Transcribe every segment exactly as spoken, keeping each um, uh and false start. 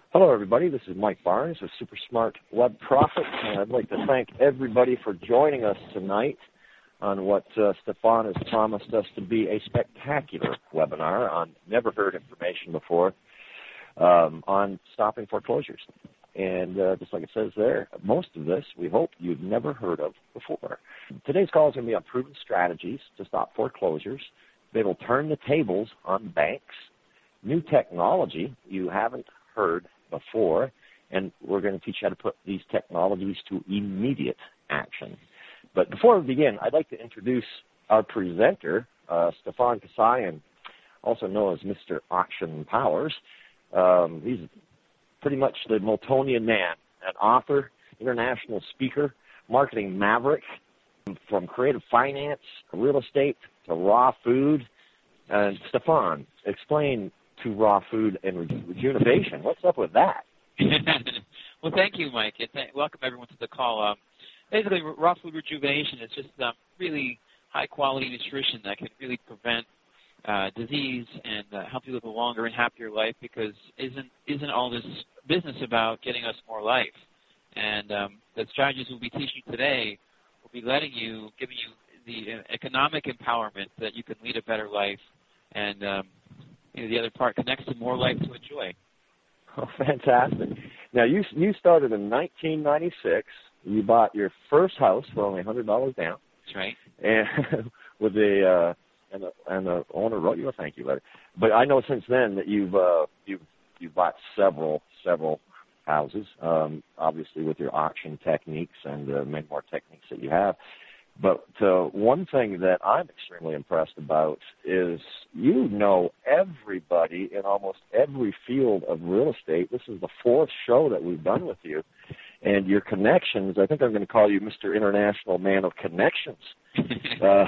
Hello, everybody. This is Mike Barnes of Super Smart Web Profit, and I'd like to thank everybody for joining us tonight on what uh, Stefan has promised us to be a spectacular webinar on never-heard information before um, on stopping foreclosures. And uh, just like it says there, most of this we hope you've never heard of before. Today's call is going to be on proven strategies to stop foreclosures. It'll turn the tables on banks, new technology you haven't heard before, and we're going to teach you how to put these technologies to immediate action. But before we begin, I'd like to introduce our presenter, uh, Stefan Kasayan, also known as Mister Auction Powers. Um, he's pretty much the Miltonian man, an author, international speaker, marketing maverick, from creative finance to real estate to raw food. And Stefan, explain to raw food and rejuvenation. What's up with that? Well, thank you, Mike, and th- welcome everyone to the call. Um, basically, raw food rejuvenation is just um, really high-quality nutrition that can really prevent uh, disease and uh, help you live a longer and happier life, because isn't isn't all this business about getting us more life? And um, the strategies we'll be teaching today will be letting you, giving you the uh, economic empowerment that you can lead a better life, and um, you know, the other part connects to more life to enjoy. Oh, fantastic. Now, you you started in nineteen ninety-six. You bought your first house for only one hundred dollars down. That's right. And with the, uh, and the and the owner wrote you a thank you letter. But I know since then that you've uh, you've you've bought several several houses, um, obviously with your auction techniques and uh, many more techniques that you have. But uh, one thing that I'm extremely impressed about is you know everybody in almost every field of real estate. This is the fourth show that we've done with you. And your connections, I think I'm going to call you Mister International Man of Connections. uh,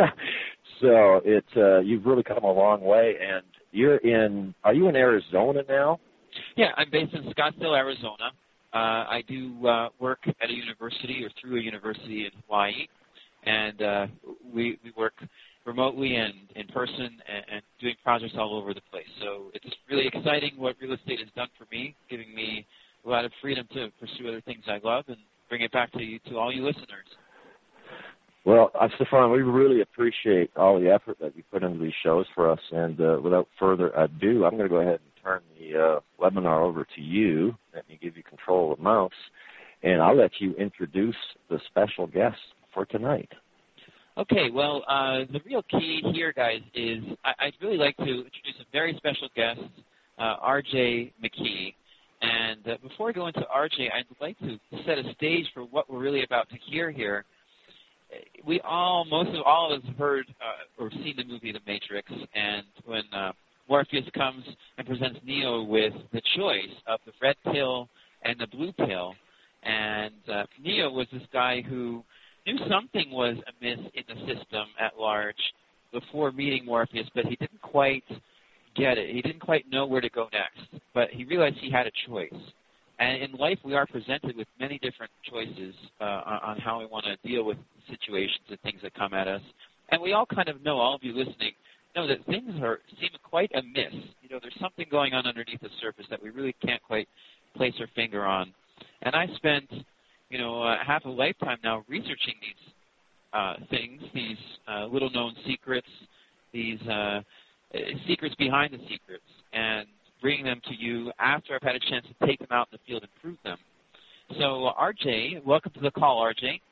so it, uh, you've really come a long way. And you're in, are you in Arizona now? Yeah, I'm based in Scottsdale, Arizona. Uh, I do uh, work at a university or through a university in Hawaii. And uh, we, we work remotely and in person and, and doing projects all over the place. So it's really exciting what real estate has done for me, giving me a lot of freedom to pursue other things I love and bring it back to you, to all you listeners. Well, uh, Stefan, we really appreciate all the effort that you put into these shows for us. And uh, without further ado, I'm going to go ahead and turn the uh, webinar over to you. Let me give you control of the mouse, and I'll let you introduce the special guest for tonight. Okay, well, uh, the real key here, guys, is I, I'd really like to introduce a very special guest, uh, R J McKee. And uh, before I go into R J, I'd like to set a stage for what we're really about to hear here. We all, most of all of us have heard uh, or seen the movie The Matrix, and when uh, Morpheus comes and presents Neo with the choice of the red pill and the blue pill, and uh, Neo was this guy who knew something was amiss in the system at large before meeting Morpheus, but he didn't quite get it. He didn't quite know where to go next, but he realized he had a choice. And in life, we are presented with many different choices uh, on, on how we want to deal with situations and things that come at us. And we all kind of know, all of you listening, know that things are seem quite amiss. You know, there's something going on underneath the surface that we really can't quite place our finger on. And I spent you know, uh, half a lifetime now researching these uh, things, these uh, little-known secrets, these uh, secrets behind the secrets, and bringing them to you after I've had a chance to take them out in the field and prove them. So, uh, R J, welcome to the call, R J.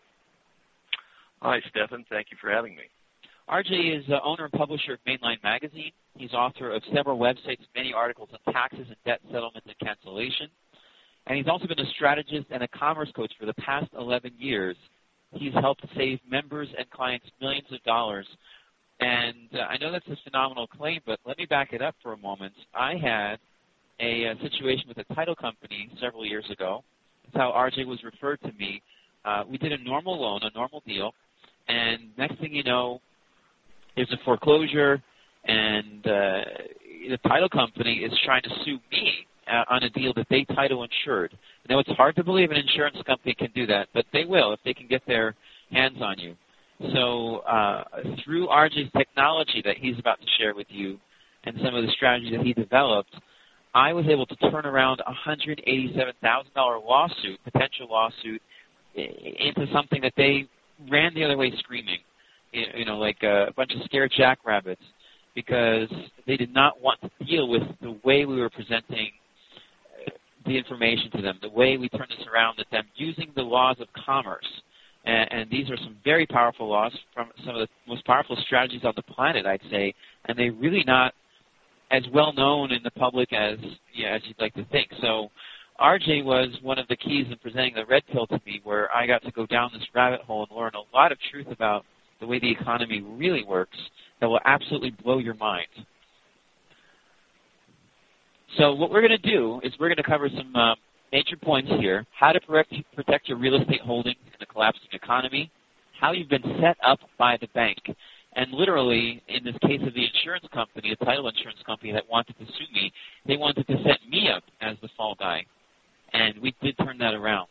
Hi, Stefan. Thank you for having me. R J is uh, owner and publisher of Mainline Magazine. He's author of several websites, many articles on taxes and debt settlement and cancellation. And he's also been a strategist and a commerce coach for the past eleven years. He's helped save members and clients millions of dollars. And uh, I know that's a phenomenal claim, but let me back it up for a moment. I had a, a situation with a title company several years ago. That's how R J was referred to me. Uh, we did a normal loan, a normal deal, and next thing you know, there's a foreclosure, and uh, the title company is trying to sue me Uh, on a deal that they title insured. Now, it's hard to believe an insurance company can do that, but they will if they can get their hands on you. So uh, through R J's technology that he's about to share with you and some of the strategies that he developed, I was able to turn around a one hundred eighty-seven thousand dollars lawsuit, potential lawsuit, into something that they ran the other way screaming, you know, like a bunch of scared jackrabbits, because they did not want to deal with the way we were presenting the information to them, the way we turned this around with them, using the laws of commerce. And, and these are some very powerful laws from some of the most powerful strategies on the planet, I'd say, and they're really not as well known in the public as yeah, as you'd like to think. So R J was one of the keys in presenting the red pill to me, where I got to go down this rabbit hole and learn a lot of truth about the way the economy really works that will absolutely blow your mind. So what we're going to do is we're going to cover some uh, major points here: how to protect, protect your real estate holdings in a collapsing economy, how you've been set up by the bank, and literally, in this case of the insurance company, the title insurance company that wanted to sue me, they wanted to set me up as the fall guy, and we did turn that around.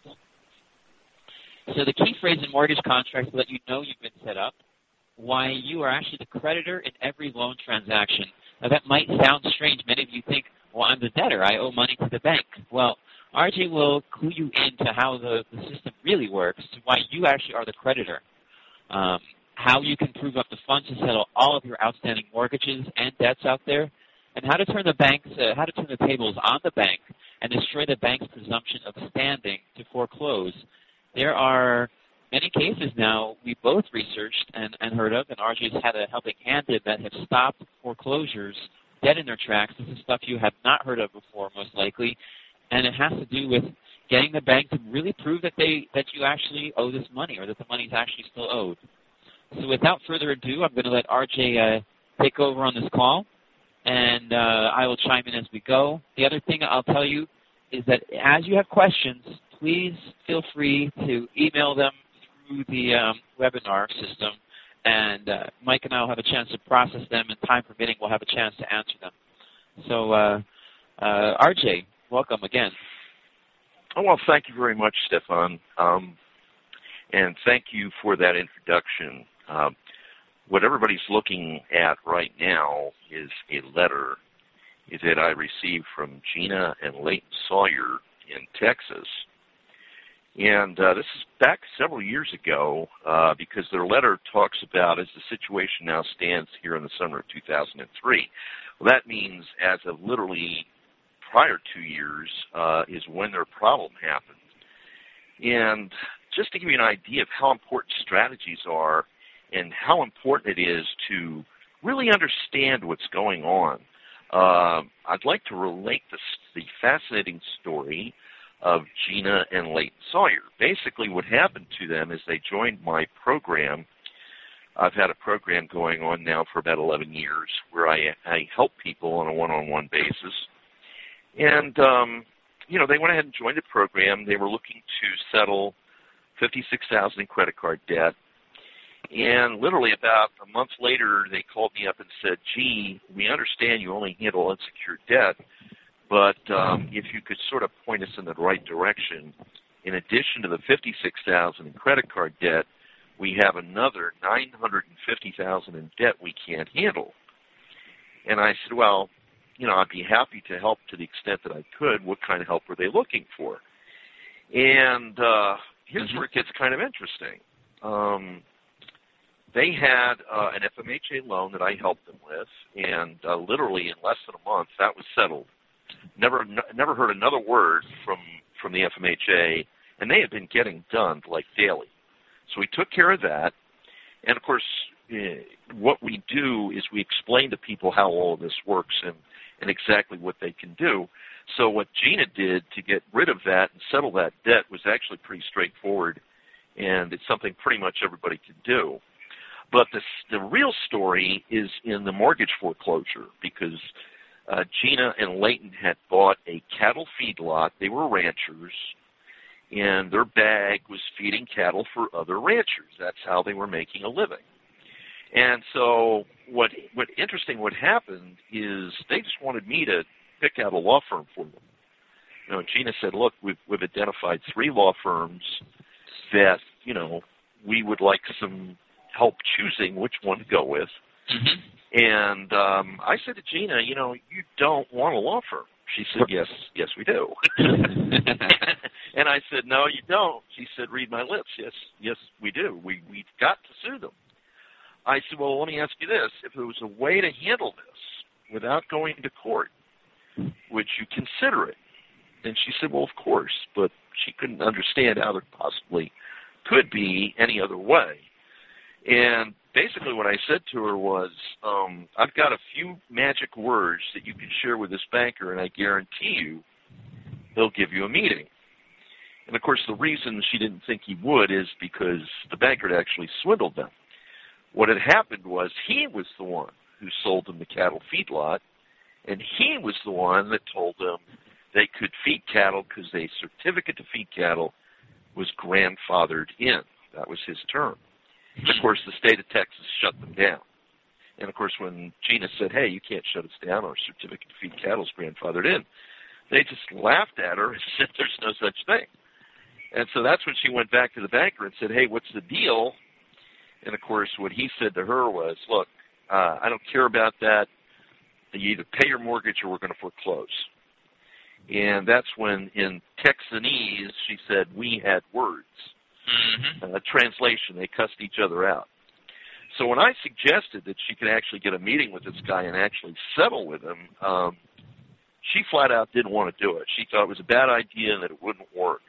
So the key phrase in mortgage contracts to let you know you've been set up, why you are actually the creditor in every loan transaction. Now that might sound strange. Many of you think, well, I'm the debtor. I owe money to the bank. Well, R J will clue you into how the, the system really works, to why you actually are the creditor, um, how you can prove up the funds to settle all of your outstanding mortgages and debts out there, and how to turn the banks, uh, how to turn the tables on the bank and destroy the bank's presumption of standing to foreclose. There are many cases now we both researched and, and heard of, and R J's had a helping hand in, that have stopped foreclosures dead in their tracks. This is stuff you have not heard of before, most likely, and it has to do with getting the bank to really prove that they that you actually owe this money, or that the money is actually still owed. So without further ado, I'm going to let R J uh, take over on this call, and uh, I will chime in as we go. The other thing I'll tell you is that as you have questions, please feel free to email them through the um, webinar system, and uh, Mike and I will have a chance to process them, and time permitting, we'll have a chance to answer them. So, uh, uh, R J, welcome again. Oh, well, thank you very much, Stefan, um, and thank you for that introduction. Uh, what everybody's looking at right now is a letter that I received from Gina and Leighton Sawyer in Texas. And uh, this is back several years ago, uh, because their letter talks about, as the situation now stands here in the summer of two thousand three. Well, that means as of literally prior two years uh, is when their problem happened. And just to give you an idea of how important strategies are and how important it is to really understand what's going on, uh, I'd like to relate the, the fascinating story of Gina and Leighton Sawyer. Basically what happened to them is they joined my program. I've had a program going on now for about eleven years where I, I help people on a one-on-one basis. And, um, you know, they went ahead and joined the program. They were looking to settle fifty-six thousand dollars in credit card debt. And literally about a month later, they called me up and said, gee, we understand you only handle unsecured debt, but um, if you could sort of point us in the right direction, in addition to the fifty-six thousand dollars in credit card debt, we have another nine hundred fifty thousand dollars in debt we can't handle. And I said, well, you know, I'd be happy to help to the extent that I could. What kind of help were they looking for? And uh, here's where it gets kind of interesting. Um, they had uh, an F M H A loan that I helped them with, and uh, literally in less than a month, that was settled. Never, n- never heard another word from, from the F M H A, and they had been getting done like daily. So we took care of that, and of course, uh, what we do is we explain to people how all of this works and, and exactly what they can do. So what Gina did to get rid of that and settle that debt was actually pretty straightforward, and it's something pretty much everybody can do. But the, the real story is in the mortgage foreclosure, because uh, Gina and Leighton had bought a cattle feedlot. They were ranchers, and their bag was feeding cattle for other ranchers. That's how they were making a living. And so what what interesting what happened is they just wanted me to pick out a law firm for them. You know, Gina said, look, we've, we've identified three law firms that, you know, we would like some help choosing which one to go with. Mm-hmm. And um, I said to Gina, you know, you don't want a law firm. She said, yes, yes, we do. And I said, no, you don't. She said, read my lips. Yes, yes, we do. We, we've got to sue them. I said, well, let me ask you this. If there was a way to handle this without going to court, would you consider it? And she said, well, of course, but she couldn't understand how there possibly could be any other way. And basically what I said to her was, um, I've got a few magic words that you can share with this banker, and I guarantee you he'll give you a meeting. And, of course, the reason she didn't think he would is because the banker had actually swindled them. What had happened was he was the one who sold them the cattle feedlot, and he was the one that told them they could feed cattle because a certificate to feed cattle was grandfathered in. That was his term. And, of course, the state of Texas shut them down. And, of course, when Gina said, hey, you can't shut us down, our certificate to feed cattle is grandfathered in, they just laughed at her and said there's no such thing. And so that's when she went back to the banker and said, hey, what's the deal? And, of course, what he said to her was, look, uh, I don't care about that. You either pay your mortgage or we're going to foreclose. And that's when, in Texanese, she said, we had words. Mm-hmm. Uh, translation, they cussed each other out. So when I suggested that she could actually get a meeting with this guy and actually settle with him, um, she flat out didn't want to do it. She thought it was a bad idea and that it wouldn't work.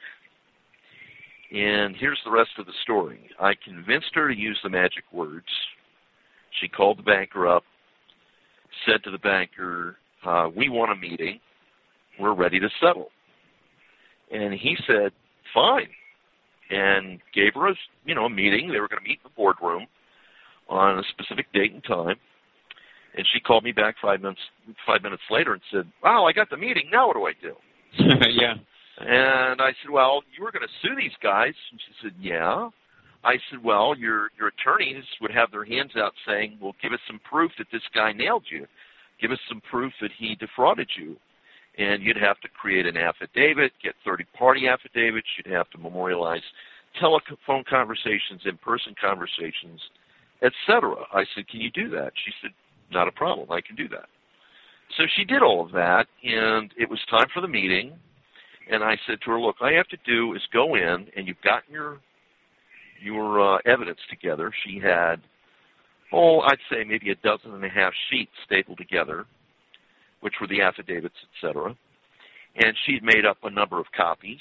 And here's the rest of the story. I convinced her to use the magic words. She called the banker up, said to the banker, uh, we want a meeting. We're ready to settle. And he said, fine, and gave her a, you know, a meeting. They were going to meet in the boardroom on a specific date and time. And she called me back five minutes five minutes later and said, wow, I got the meeting. Now what do I do? Yeah. And I said, well, you were going to sue these guys. And she said, yeah. I said, well, your your attorneys would have their hands out saying, well, give us some proof that this guy nailed you. Give us some proof that he defrauded you. And you'd have to create an affidavit, get third-party affidavits. You'd have to memorialize telephone conversations, in-person conversations, et cetera. I said, can you do that? She said, not a problem. I can do that. So she did all of that, and it was time for the meeting. And I said to her, look, all you have to do is go in, and you've gotten your your uh, evidence together. She had, oh, I'd say maybe a dozen and a half sheets stapled together, which were the affidavits, et cetera. And she'd made up a number of copies.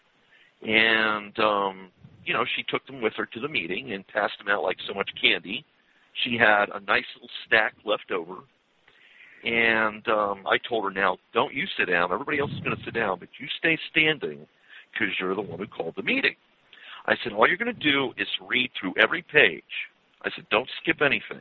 And, um, you know, she took them with her to the meeting and passed them out like so much candy. She had a nice little stack left over. And um, I told her, now, don't you sit down. Everybody else is going to sit down, but you stay standing because you're the one who called the meeting. I said, all you're going to do is read through every page. I said, don't skip anything.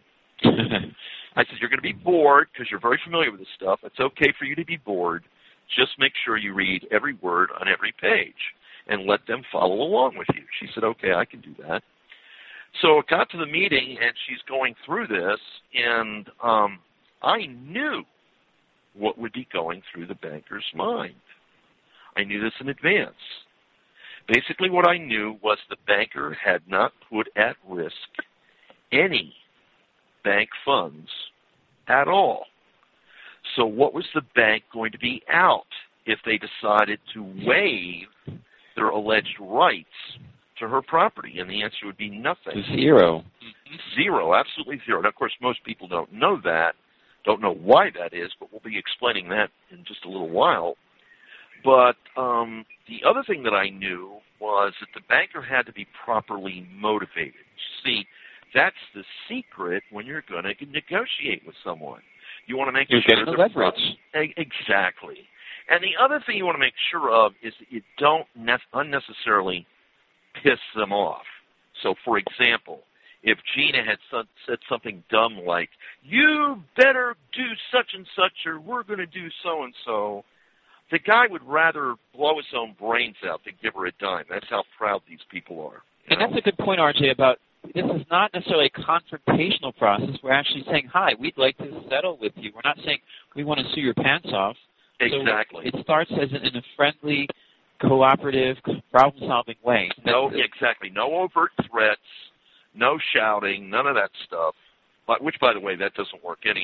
I said, you're going to be bored because you're very familiar with this stuff. It's okay for you to be bored. Just make sure you read every word on every page and let them follow along with you. She said, okay, I can do that. So it got to the meeting, and she's going through this, and um, I knew what would be going through the banker's mind. I knew this in advance. Basically what I knew was the banker had not put at risk any bank funds at all. So what was the bank going to be out if they decided to waive their alleged rights to her property? And the answer would be nothing. Zero. Zero, absolutely zero. Now, of course, most people don't know that, don't know why that is, but we'll be explaining that in just a little while. But um, the other thing that I knew was that the banker had to be properly motivated. See, that's the secret when you're going to negotiate with someone. You want to make you're sure getting the leverage. Exactly. And the other thing you want to make sure of is that you don't ne- unnecessarily piss them off. So, for example, if Gina had some, said something dumb like, you better do such and such or we're going to do so-and-so, the guy would rather blow his own brains out than give her a dime. That's how proud these people are. And know? that's a good point, R J, about this is not necessarily a confrontational process. We're actually saying, hi, we'd like to settle with you. We're not saying we want to sue your pants off. Exactly. So it starts as in, in a friendly, cooperative, problem-solving way. No, exactly. No overt threats, no shouting, none of that stuff. But, which, by the way, that doesn't work anyhow.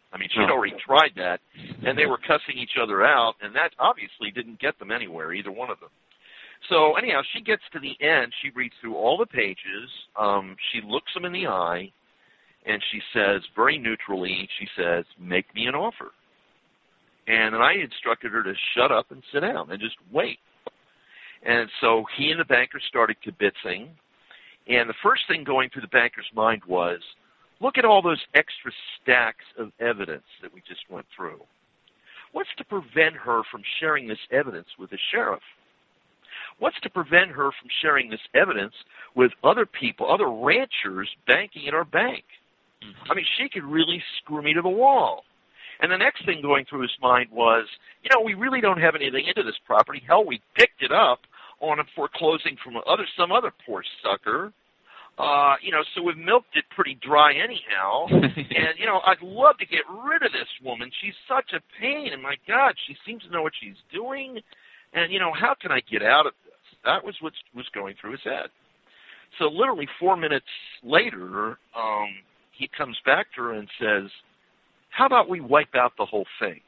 I mean, she'd already tried that, and they were cussing each other out, and that obviously didn't get them anywhere, either one of them. So anyhow, she gets to the end. She reads through all the pages. Um, she looks them in the eye, and she says, very neutrally, she says, make me an offer. And then I instructed her to shut up and sit down and just wait. And so he and the banker started kibitzing. And the first thing going through the banker's mind was, look at all those extra stacks of evidence that we just went through. What's to prevent her from sharing this evidence with the sheriff? What's to prevent her from sharing this evidence with other people, other ranchers banking at our bank? I mean, she could really screw me to the wall. And the next thing going through his mind was, you know, we really don't have anything into this property. Hell, we picked it up on a foreclosing from other some other poor sucker. Uh, you know, so we've milked it pretty dry anyhow. And, you know, I'd love to get rid of this woman. She's such a pain. And, my God, she seems to know what she's doing. And, you know, how can I get out of this? That was what was going through his head. So literally four minutes later, um, he comes back to her and says, how about we wipe out the whole thing?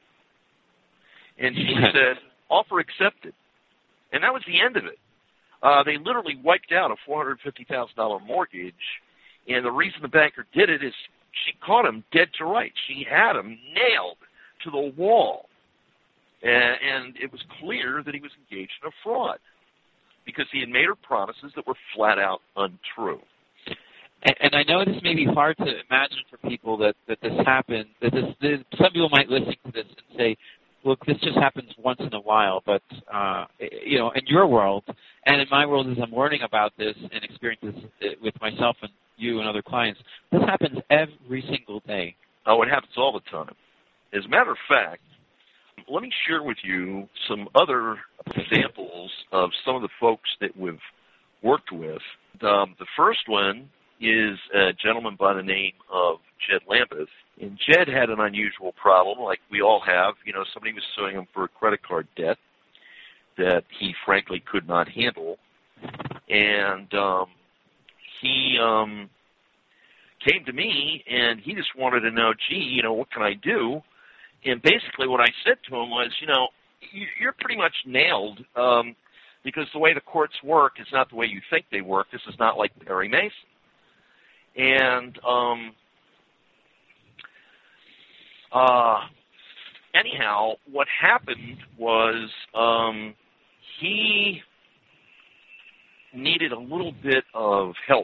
And she said, offer accepted. And that was the end of it. Uh, they literally wiped out a four hundred fifty thousand dollars mortgage, and the reason the banker did it is she caught him dead to rights. She had him nailed to the wall, and, and it was clear that he was engaged in a fraud because he had made her promises that were flat out untrue. And, and I know this may be hard to imagine for people that, that this happened, that this, this, some people might listen to this and say, look, this just happens once in a while, but, uh, you know, in your world and in my world as I'm learning about this and experience this with myself and you and other clients, this happens every single day. Oh, it happens all the time. As a matter of fact, let me share with you some other examples of some of the folks that we've worked with. Um, the first one is a gentleman by the name of Jed Lambeth. And Jed had an unusual problem, like we all have. You know, somebody was suing him for a credit card debt that he frankly could not handle. And um, he um, came to me, and he just wanted to know, gee, you know, what can I do? And basically what I said to him was, you know, you're pretty much nailed um, because the way the courts work is not the way you think they work. This is not like Perry Mason. And um, uh, anyhow, what happened was um, he needed a little bit of help.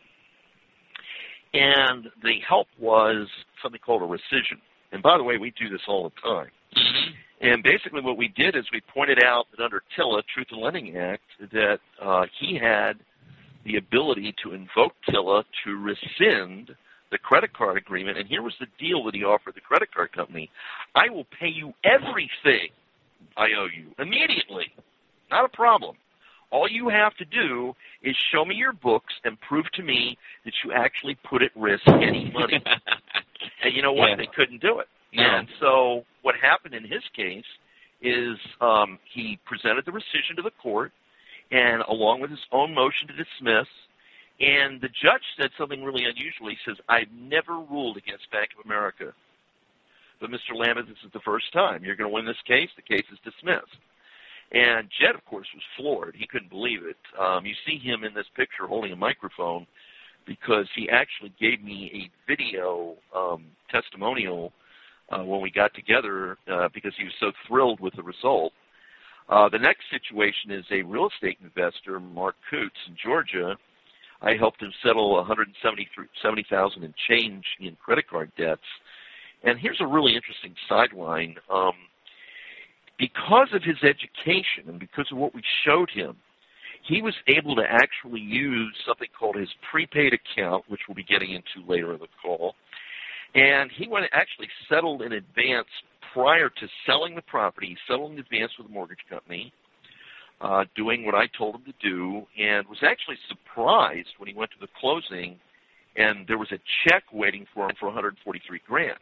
And the help was something called a rescission. And by the way, we do this all the time. And basically what we did is we pointed out that under TILA, Truth in Lending Act, that uh, he had the ability to invoke TILA to rescind the credit card agreement. And here was the deal that he offered the credit card company. I will pay you everything I owe you immediately. Not a problem. All you have to do is show me your books and prove to me that you actually put at risk any money. And you know what? Yeah. They couldn't do it. No. And so what happened in his case is um, he presented the rescission to the court, and along with his own motion to dismiss, and the judge said something really unusual. He says, I've never ruled against Bank of America. But Mister Lambeth, this is the first time. You're going to win this case. The case is dismissed. And Jed, of course, was floored. He couldn't believe it. Um, you see him in this picture holding a microphone because he actually gave me a video um, testimonial uh, when we got together uh, because he was so thrilled with the result. Uh, the next situation is a real estate investor, Mark Coots, in Georgia. I helped him settle one hundred seventy thousand dollars and change in credit card debts. And here's a really interesting sideline. Um, because of his education and because of what we showed him, he was able to actually use something called his prepaid account, which we'll be getting into later in the call. And he went actually settled in advance prior to selling the property. He settled in advance with a mortgage company, uh, doing what I told him to do, and was actually surprised when he went to the closing and there was a check waiting for him for one hundred forty-three grand.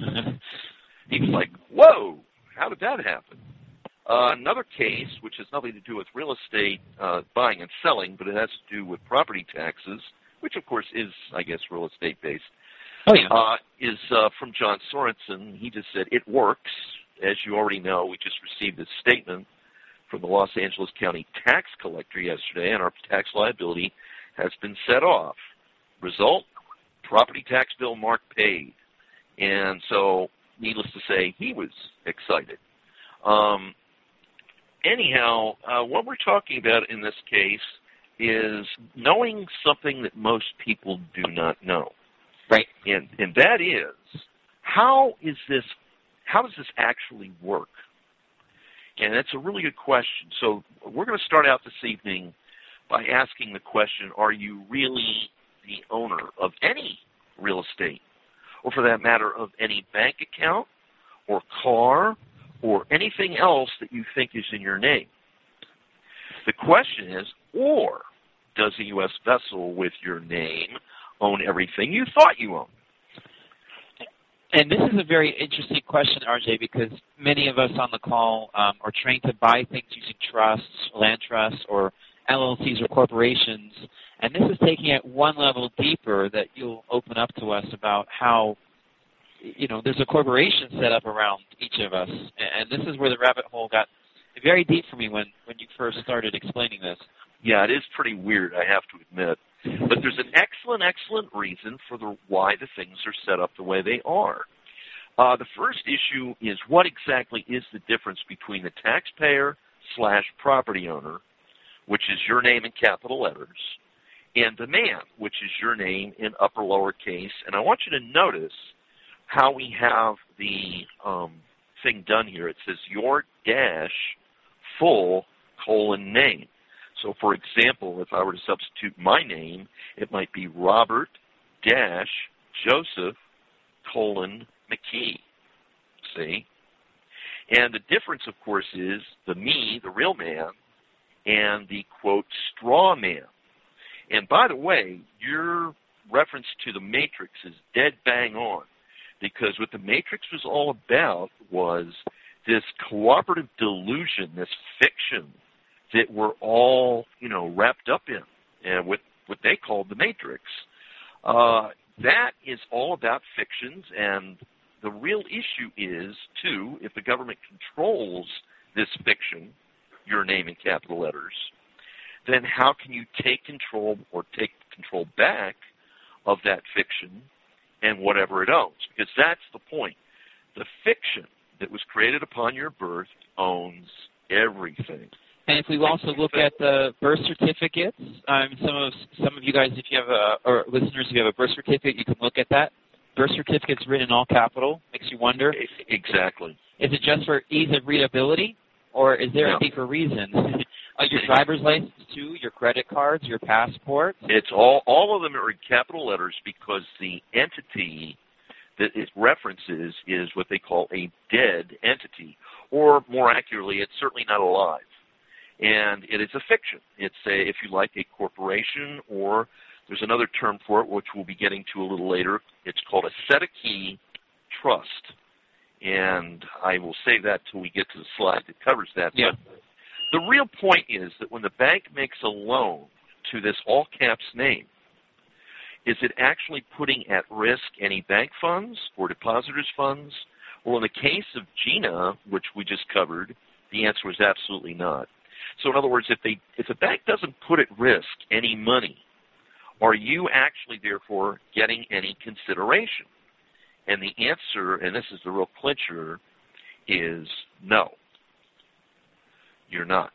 He was like, whoa, how did that happen? Uh, another case, which has nothing to do with real estate uh, buying and selling, but it has to do with property taxes, which, of course, is, I guess, real estate-based. Oh, yeah. uh, is uh, from John Sorensen. He just said, it works. As you already know, we just received a statement from the Los Angeles County tax collector yesterday, and our tax liability has been set off. Result, property tax bill Mark paid. And so, needless to say, he was excited. Um, anyhow, uh, what we're talking about in this case is knowing something that most people do not know. Right. And, and that is, how is this, how does this actually work? And that's a really good question. So we're going to start out this evening by asking the question, are you really the owner of any real estate? Or for that matter, of any bank account or car or anything else that you think is in your name? The question is, or does a U S vessel with your name own everything you thought you owned? And this is a very interesting question, R J, because many of us on the call um, are trained to buy things using trusts, land trusts, or L L Cs or corporations. And this is taking it one level deeper that you'll open up to us about how, you know, there's a corporation set up around each of us. And this is where the rabbit hole got very deep for me when, when you first started explaining this. Yeah, it is pretty weird, I have to admit. But there's an excellent, excellent reason for the why the things are set up the way they are. Uh, the first issue is, what exactly is the difference between the taxpayer slash property owner, which is your name in capital letters, and the man, which is your name in upper lowercase. And I want you to notice how we have the um, thing done here. It says your dash full colon name. So, for example, if I were to substitute my name, it might be Robert dash Joseph colon McKee. See? And the difference, of course, is the me, the real man, and the, quote, straw man. And by the way, your reference to the Matrix is dead bang on, because what the Matrix was all about was this cooperative delusion, this fiction that we're all, you know, wrapped up in, and what, what they called the Matrix. Uh, that is all about fictions, and the real issue is, too, if the government controls this fiction, your name in capital letters, then how can you take control or take control back of that fiction and whatever it owns? Because that's the point. The fiction that was created upon your birth owns everything. And if we also look at the birth certificates, um, some of some of you guys, if you have a, or listeners, if you have a birth certificate, you can look at that. Birth certificate's written in all capital. Makes you wonder. Exactly. Is it just for ease of readability, or is there no. a deeper reason? uh, your driver's license too, your credit cards, your passport. It's all all of them are in capital letters because the entity that it references is what they call a dead entity, or more accurately, it's certainly not alive. And it is a fiction. It's a, if you like, a corporation, or there's another term for it, which we'll be getting to a little later. It's called a set-a-key trust. And I will save that till we get to the slide that covers that. Yeah. But the real point is that when the bank makes a loan to this all-caps name, is it actually putting at risk any bank funds or depositors' funds? Well, in the case of Gina, which we just covered, the answer was absolutely not. So in other words, if they if the bank doesn't put at risk any money, are you actually, therefore, getting any consideration? And the answer, and this is the real clincher, is no. You're not.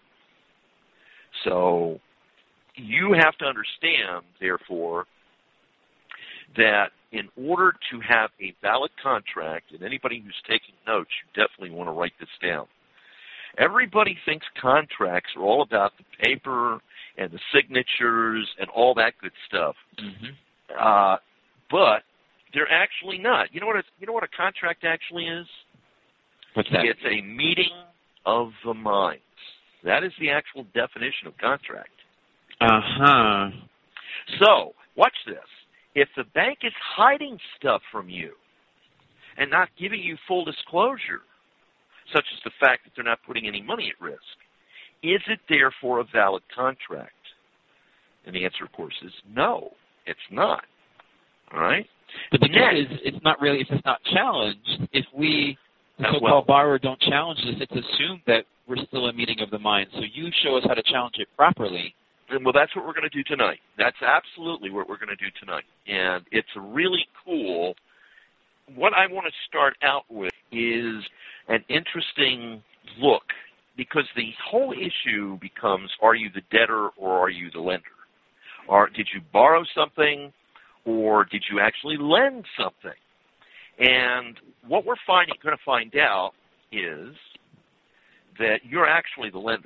So you have to understand, therefore, that in order to have a valid contract, and anybody who's taking notes, you definitely want to write this down. Everybody thinks contracts are all about the paper and the signatures and all that good stuff. Mm-hmm. Uh, but they're actually not. You know what? A, you know what a contract actually is? What's that? It's a meeting of the minds. That is the actual definition of contract. Uh-huh. So, watch this. If the bank is hiding stuff from you and not giving you full disclosure, such as the fact that they're not putting any money at risk, is it therefore a valid contract? And the answer, of course, is no, it's not. All right? But the Next, key is it's not really, if it's not challenged, if we, the Uh, so-called well- borrower, don't challenge this, it's assumed that we're still a meeting of the minds. So you show us how to challenge it properly. And, well, that's what we're going to do tonight. That's absolutely what we're going to do tonight. And it's really cool. What I want to start out with is an interesting look, because the whole issue becomes, are you the debtor or are you the lender? Or did you borrow something or did you actually lend something? And what we're finding, going to find out is that you're actually the lender.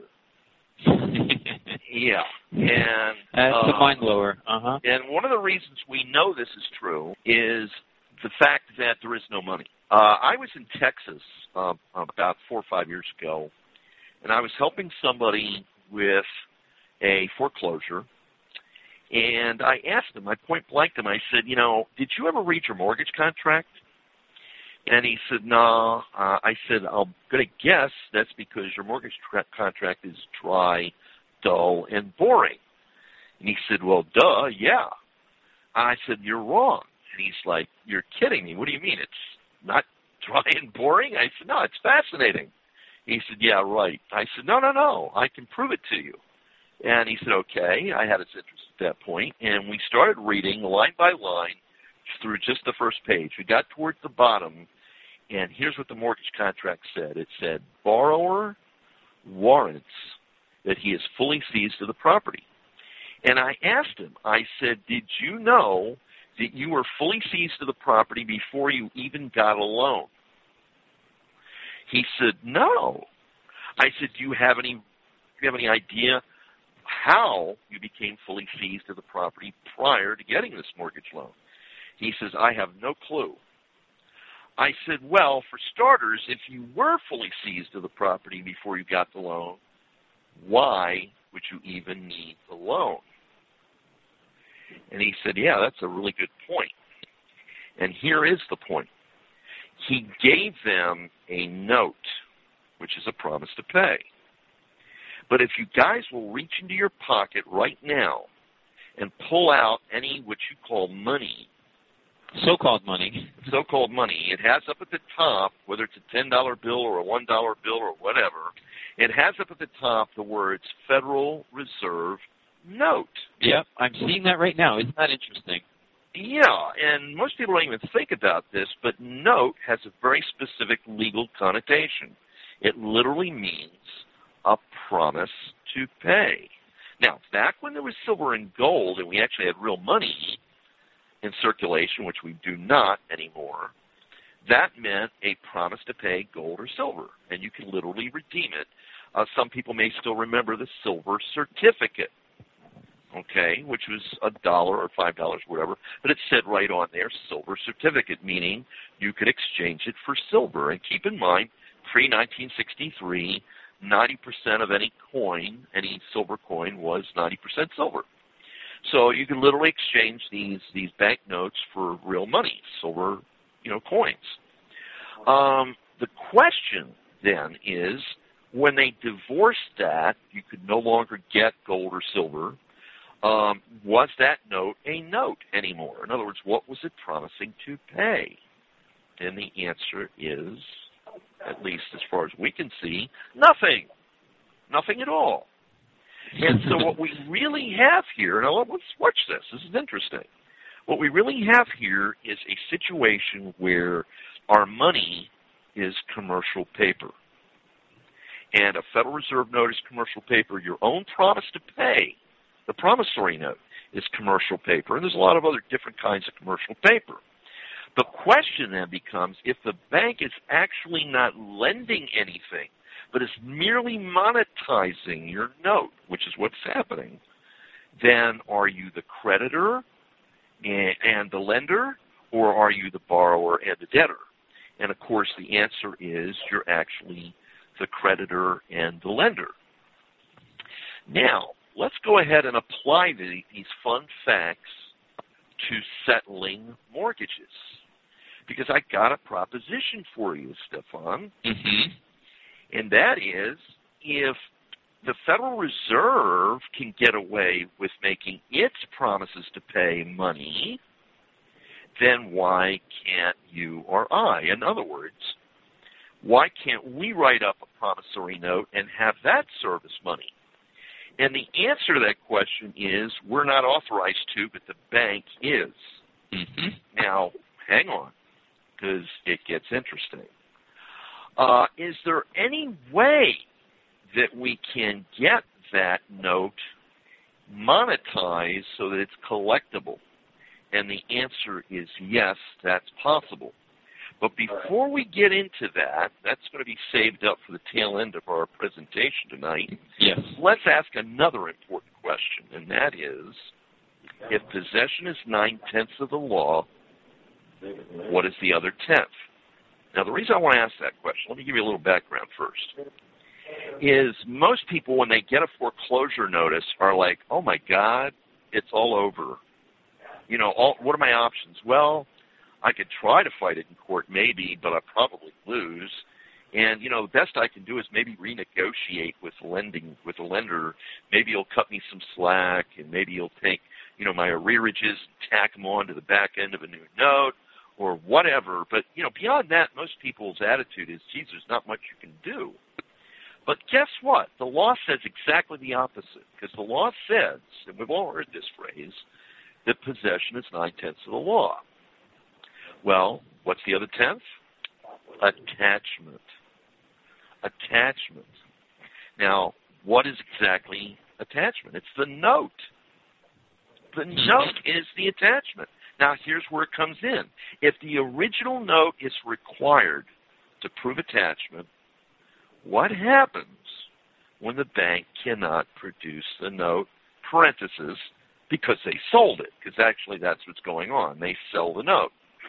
Yeah. And That's uh, the mind blower. Uh-huh. And one of the reasons we know this is true is the fact that there is no money. Uh, I was in Texas uh, about four or five years ago, and I was helping somebody with a foreclosure. And I asked him, I point blanked him, I said, you know, did you ever read your mortgage contract? And he said, no. Uh, I said, I'm going to guess that's because your mortgage tra- contract is dry, dull, and boring. And he said, well, duh, yeah. I said, you're wrong. And he's like, you're kidding me. What do you mean? It's not dry and boring? I said, no, it's fascinating. He said, yeah, right. I said, no, no, no. I can prove it to you. And he said, okay. I had his interest at that point, and we started reading line by line through just the first page. We got towards the bottom, and here's what the mortgage contract said. It said, borrower warrants that he is fully seized of the property. And I asked him, I said, did you know that you were fully seized of the property before you even got a loan? He said, no. I said, do you have any, do you have any idea how you became fully seized of the property prior to getting this mortgage loan? He says, I have no clue. I said, well, for starters, if you were fully seized of the property before you got the loan, why would you even need the loan? And he said, yeah, that's a really good point. And here is the point. He gave them a note, which is a promise to pay. But if you guys will reach into your pocket right now and pull out any what you call money, so-called money, so-called money, it has up at the top, whether it's a ten dollar bill or a one dollar bill or whatever, it has up at the top the words Federal Reserve Note. Yep, I'm seeing that right now. Isn't that interesting? Yeah, and most people don't even think about this, but note has a very specific legal connotation. It literally means a promise to pay. Now, back when there was silver and gold and we actually had real money in circulation, which we do not anymore, that meant a promise to pay gold or silver, and you can literally redeem it. Uh, some people may still remember the silver certificate, okay, which was a dollar or five dollars, whatever, but it said right on there, silver certificate, meaning you could exchange it for silver. And keep in mind, pre nineteen sixty-three, ninety percent of any coin, any silver coin, was ninety percent silver. So you can literally exchange these these banknotes for real money, silver, you know, coins. Um, the question then is, when they divorced that, you could no longer get gold or silver. Um, was that note a note anymore? In other words, what was it promising to pay? And the answer is, at least as far as we can see, nothing. Nothing at all. And so what we really have here, now let's watch this, this is interesting. What we really have here is a situation where our money is commercial paper. And a Federal Reserve note is commercial paper. Your own promise to pay, the promissory note, is commercial paper. And there's a lot of other different kinds of commercial paper. The question then becomes, if the bank is actually not lending anything, but is merely monetizing your note, which is what's happening, then are you the creditor and, and the lender, or are you the borrower and the debtor? And, of course, the answer is you're actually the creditor and the lender. Now, let's go ahead and apply the, these fun facts to settling mortgages, because I got a proposition for you, Stefan. Mm-hmm. And that is, if the Federal Reserve can get away with making its promises to pay money, then why can't you or I? In other words, why can't we write up a promissory note and have that serve as money? And the answer to that question is we're not authorized to, but the bank is. Mm-hmm. Now, hang on, because it gets interesting. Uh, is there any way that we can get that note monetized so that it's collectible? And the answer is yes, that's possible. But before we get into that, that's going to be saved up for the tail end of our presentation tonight. Yes. Let's ask another important question, and that is, if possession is nine-tenths of the law, what is the other tenth? Now, the reason I want to ask that question, let me give you a little background first, is most people, when they get a foreclosure notice, are like, oh, my God, it's all over. You know, all, what are my options? Well, I could try to fight it in court, maybe, but I'd probably lose. And, you know, the best I can do is maybe renegotiate with lending, with a lender. Maybe he'll cut me some slack, and maybe he'll take, you know, my arrearages and tack them on to the back end of a new note or whatever. But, you know, beyond that, most people's attitude is, geez, there's not much you can do. But guess what? The law says exactly the opposite, because the law says, and we've all heard this phrase, that possession is nine-tenths of the law. Well, what's the other tenth? Attachment. Attachment. Now, what is exactly attachment? It's the note. The note is the attachment. Now, here's where it comes in. If the original note is required to prove attachment, what happens when the bank cannot produce the note, parentheses, because they sold it? Because actually that's what's going on. They sell the note.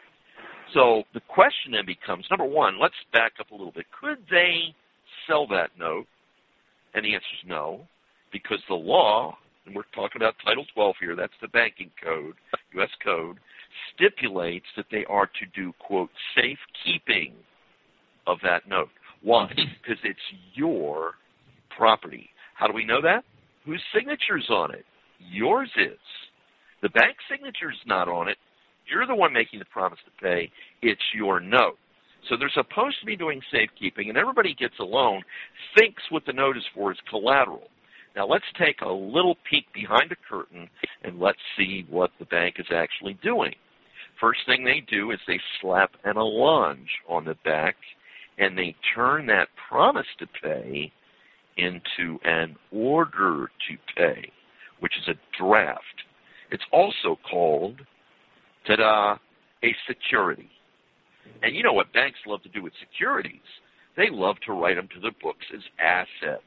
So the question then becomes, number one, let's back up a little bit. Could they sell that note? And the answer is no, because the law, and we're talking about Title twelve here, that's the banking code, U S code, stipulates that they are to do, quote, safekeeping of that note. Why? Because it's your property. How do we know that? Whose signature's on it? Yours is. The bank's signature's not on it. You're the one making the promise to pay. It's your note. So they're supposed to be doing safekeeping, and everybody gets a loan, thinks what the note is for is collateral. Now let's take a little peek behind the curtain, and let's see what the bank is actually doing. First thing they do is they slap an allonge on the back, and they turn that promise to pay into an order to pay, which is a draft. It's also called, ta-da, a security. And you know what banks love to do with securities? They love to write them to the books as assets.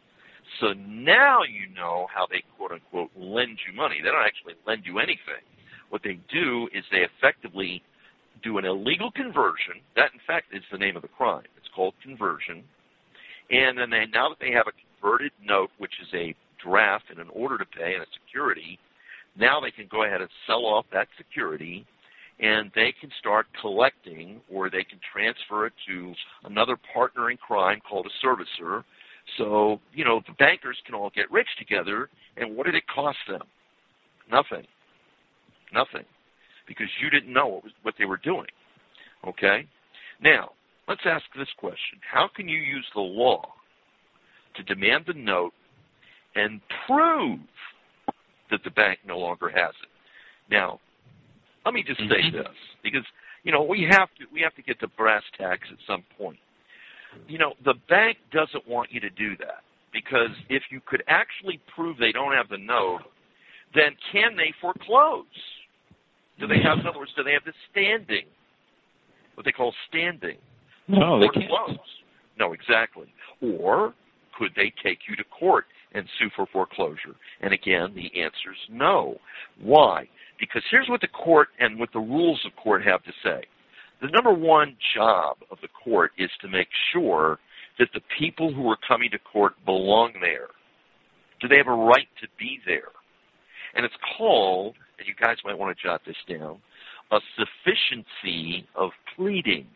So now you know how they, quote-unquote, lend you money. They don't actually lend you anything. What they do is they effectively do an illegal conversion. That, in fact, is the name of the crime. It's called conversion. And then they, now that they have a converted note, which is a draft and an order to pay and a security, now they can go ahead and sell off that security, and they can start collecting, or they can transfer it to another partner in crime called a servicer. So, you know, the bankers can all get rich together, and what did it cost them? Nothing. Nothing. Because you didn't know what, was, what they were doing. Okay? Now, let's ask this question. How can you use the law to demand the note and prove that the bank no longer has it? Now, let me just say this, because, you know, we have to we have to get to brass tacks at some point. You know, the bank doesn't want you to do that, because if you could actually prove they don't have the note, then can they foreclose? Do they have, in other words, do they have the standing, what they call standing? No, they foreclose? can't. No, exactly. Or could they take you to court and sue for foreclosure? And again, the answer is no. Why? Because here's what the court and what the rules of court have to say. The number one job of the court is to make sure that the people who are coming to court belong there. Do they have a right to be there? And it's called, and you guys might want to jot this down, a sufficiency of pleadings.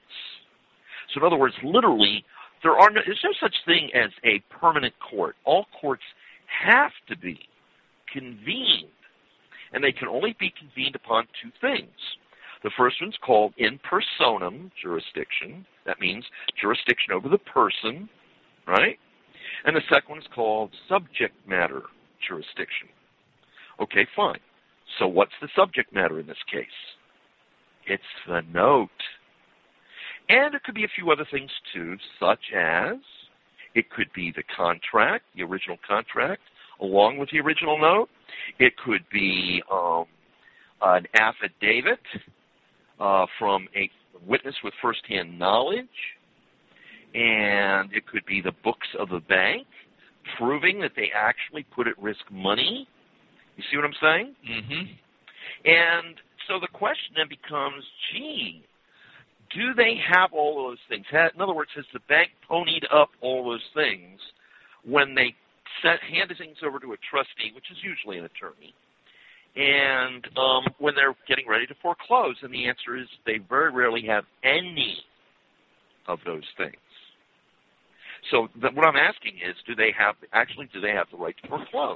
So in other words, literally, there are no, there's no such thing as a permanent court. All courts have to be convened, and they can only be convened upon two things. The first one's called in personam jurisdiction. That means jurisdiction over the person, right? And the second one is called subject matter jurisdiction. Okay, fine. So what's the subject matter in this case? It's the note. And it could be a few other things too, such as it could be the contract, the original contract, along with the original note. It could be um, an affidavit uh, from a witness with firsthand knowledge. And it could be the books of the bank proving that they actually put at risk money. You see what I'm saying? Mm-hmm. And so the question then becomes, gee, do they have all those things? In other words, has the bank ponied up all those things when they set, handed things over to a trustee, which is usually an attorney, and um, when they're getting ready to foreclose? And the answer is they very rarely have any of those things. So the, what I'm asking is, do they have actually do they have the right to foreclose?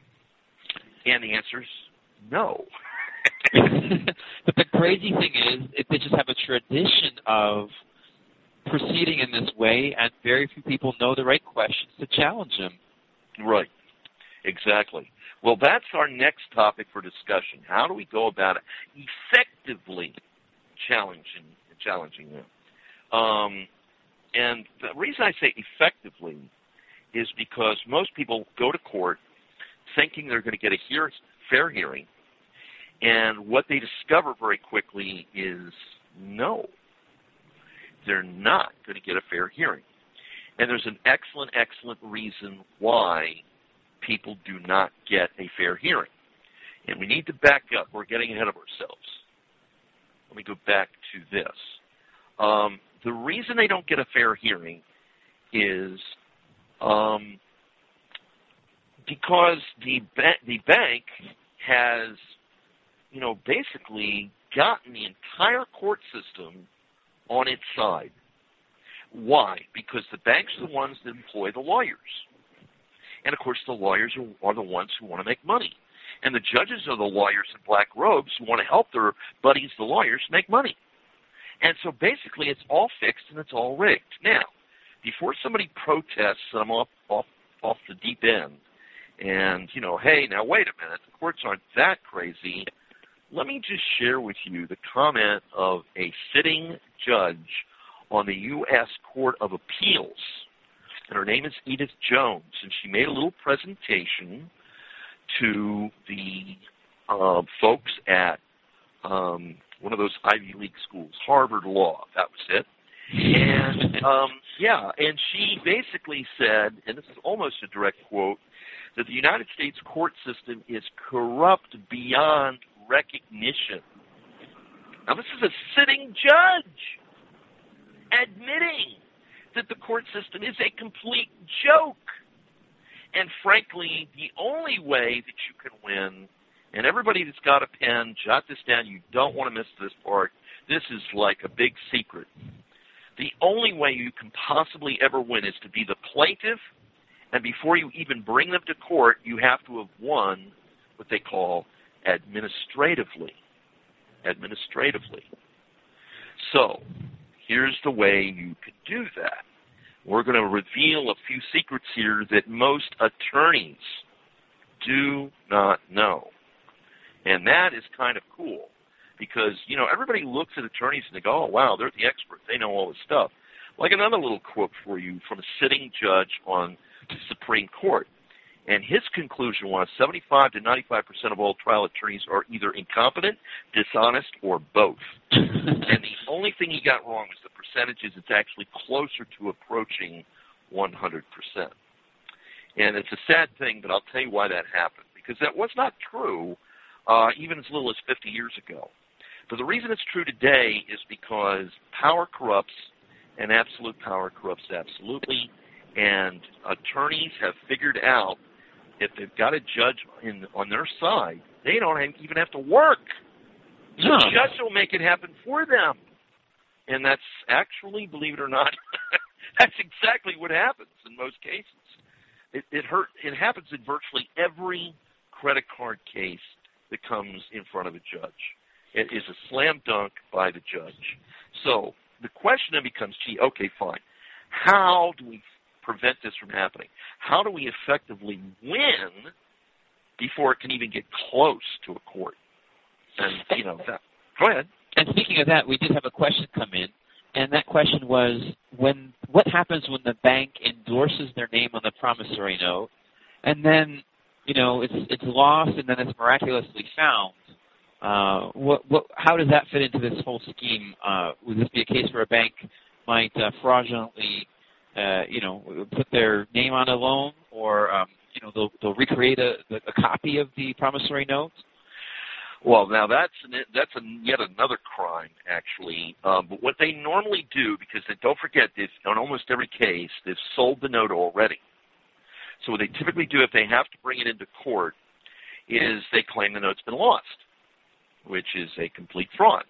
And the answer is no. But the crazy thing is, if they just have a tradition of proceeding in this way, and very few people know the right questions to challenge them. Right. Exactly. Well, that's our next topic for discussion. How do we go about it effectively challenging challenging them? Um, and the reason I say effectively is because most people go to court thinking they're going to get a hear, fair hearing, and what they discover very quickly is no, they're not going to get a fair hearing. And there's an excellent, excellent reason why people do not get a fair hearing. And we need to back up. We're getting ahead of ourselves. Let me go back to this. Um, the reason they don't get a fair hearing is um, because the ba- the bank has, you know, basically gotten the entire court system on its side. Why? Because the banks are the ones that employ the lawyers. And, of course, the lawyers are, are the ones who want to make money. And the judges are the lawyers in black robes who want to help their buddies, the lawyers, make money. And so basically it's all fixed and it's all rigged. Now, before somebody protests and I'm off, off, off the deep end and, you know, hey, now wait a minute, the courts aren't that crazy, let me just share with you the comment of a sitting judge on the U S Court of Appeals. And her name is Edith Jones, and she made a little presentation to the uh, folks at um, one of those Ivy League schools, Harvard Law, that was it. And, um, yeah, and she basically said, and this is almost a direct quote, that the United States court system is corrupt beyond recognition. Now, this is a sitting judge admitting that the court system is a complete joke. And frankly, the only way that you can win, and everybody that's got a pen, jot this down, you don't want to miss this part, this is like a big secret. The only way you can possibly ever win is to be the plaintiff, and before you even bring them to court, you have to have won what they call administratively. Administratively. So, here's the way you can do that. We're going to reveal a few secrets here that most attorneys do not know. And that is kind of cool because, you know, everybody looks at attorneys and they go, oh, wow, they're the experts. They know all this stuff. Like another little quote for you from a sitting judge on the Supreme Court. And his conclusion was seventy-five to ninety-five percent of all trial attorneys are either incompetent, dishonest, or both. And the only thing he got wrong was the percentages. It's actually closer to approaching one hundred percent. And it's a sad thing, but I'll tell you why that happened. Because that was not true uh, even as little as fifty years ago. But the reason it's true today is because power corrupts, and absolute power corrupts absolutely. And attorneys have figured out if they've got a judge in, on their side, they don't even have to work. The No. judge will make it happen for them. And that's actually, believe it or not, that's exactly what happens in most cases. It, it, hurt, it happens in virtually every credit card case that comes in front of a judge. It is a slam dunk by the judge. So the question then becomes, gee, okay, fine. How do we prevent this from happening? How do we effectively win before it can even get close to a court? And, you know, that, go ahead. And speaking of that, we did have a question come in, and that question was, when what happens when the bank endorses their name on the promissory note, and then, you know, it's it's lost and then it's miraculously found? Uh, what, what, how does that fit into this whole scheme? Uh, would this be a case where a bank might uh, fraudulently, uh, you know, put their name on a loan, or um, you know, they'll, they'll recreate a, a copy of the promissory note? Well, now that's an, that's a, yet another crime, actually. Um, but what they normally do, because they, don't forget, they've, on almost every case, they've sold the note already. So what they typically do if they have to bring it into court is they claim the note's been lost, which is a complete fraud.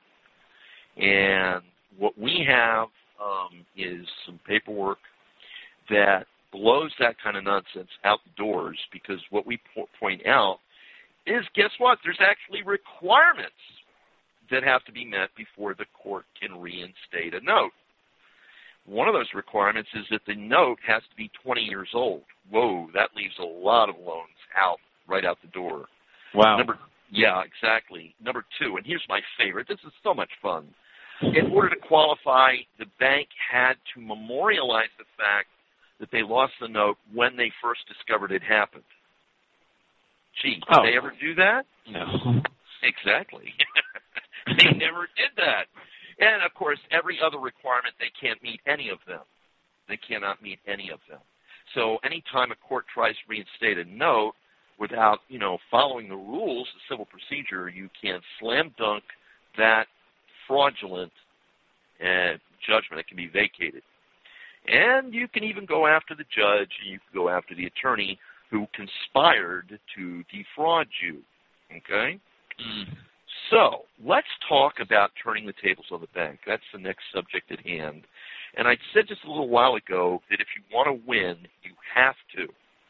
And what we have um, is some paperwork that blows that kind of nonsense out the doors, because what we po- point out is, guess what? There's actually requirements that have to be met before the court can reinstate a note. One of those requirements is that the note has to be twenty years old. Whoa, that leaves a lot of loans out, right out the door. Wow. Number, yeah, exactly. Number two, and here's my favorite. This is so much fun. In order to qualify, the bank had to memorialize the fact that they lost the note when they first discovered it happened. Gee, did oh. they ever do that? No. Exactly. They never did that. And, of course, every other requirement, they can't meet any of them. They cannot meet any of them. So anytime a court tries to reinstate a note without, you know, following the rules of civil procedure, you can slam dunk that fraudulent uh, judgment. It can be vacated. And you can even go after the judge, and you can go after the attorney who conspired to defraud you, okay? Mm. So let's talk about turning the tables on the bank. That's the next subject at hand. And I said just a little while ago that if you want to win, you have to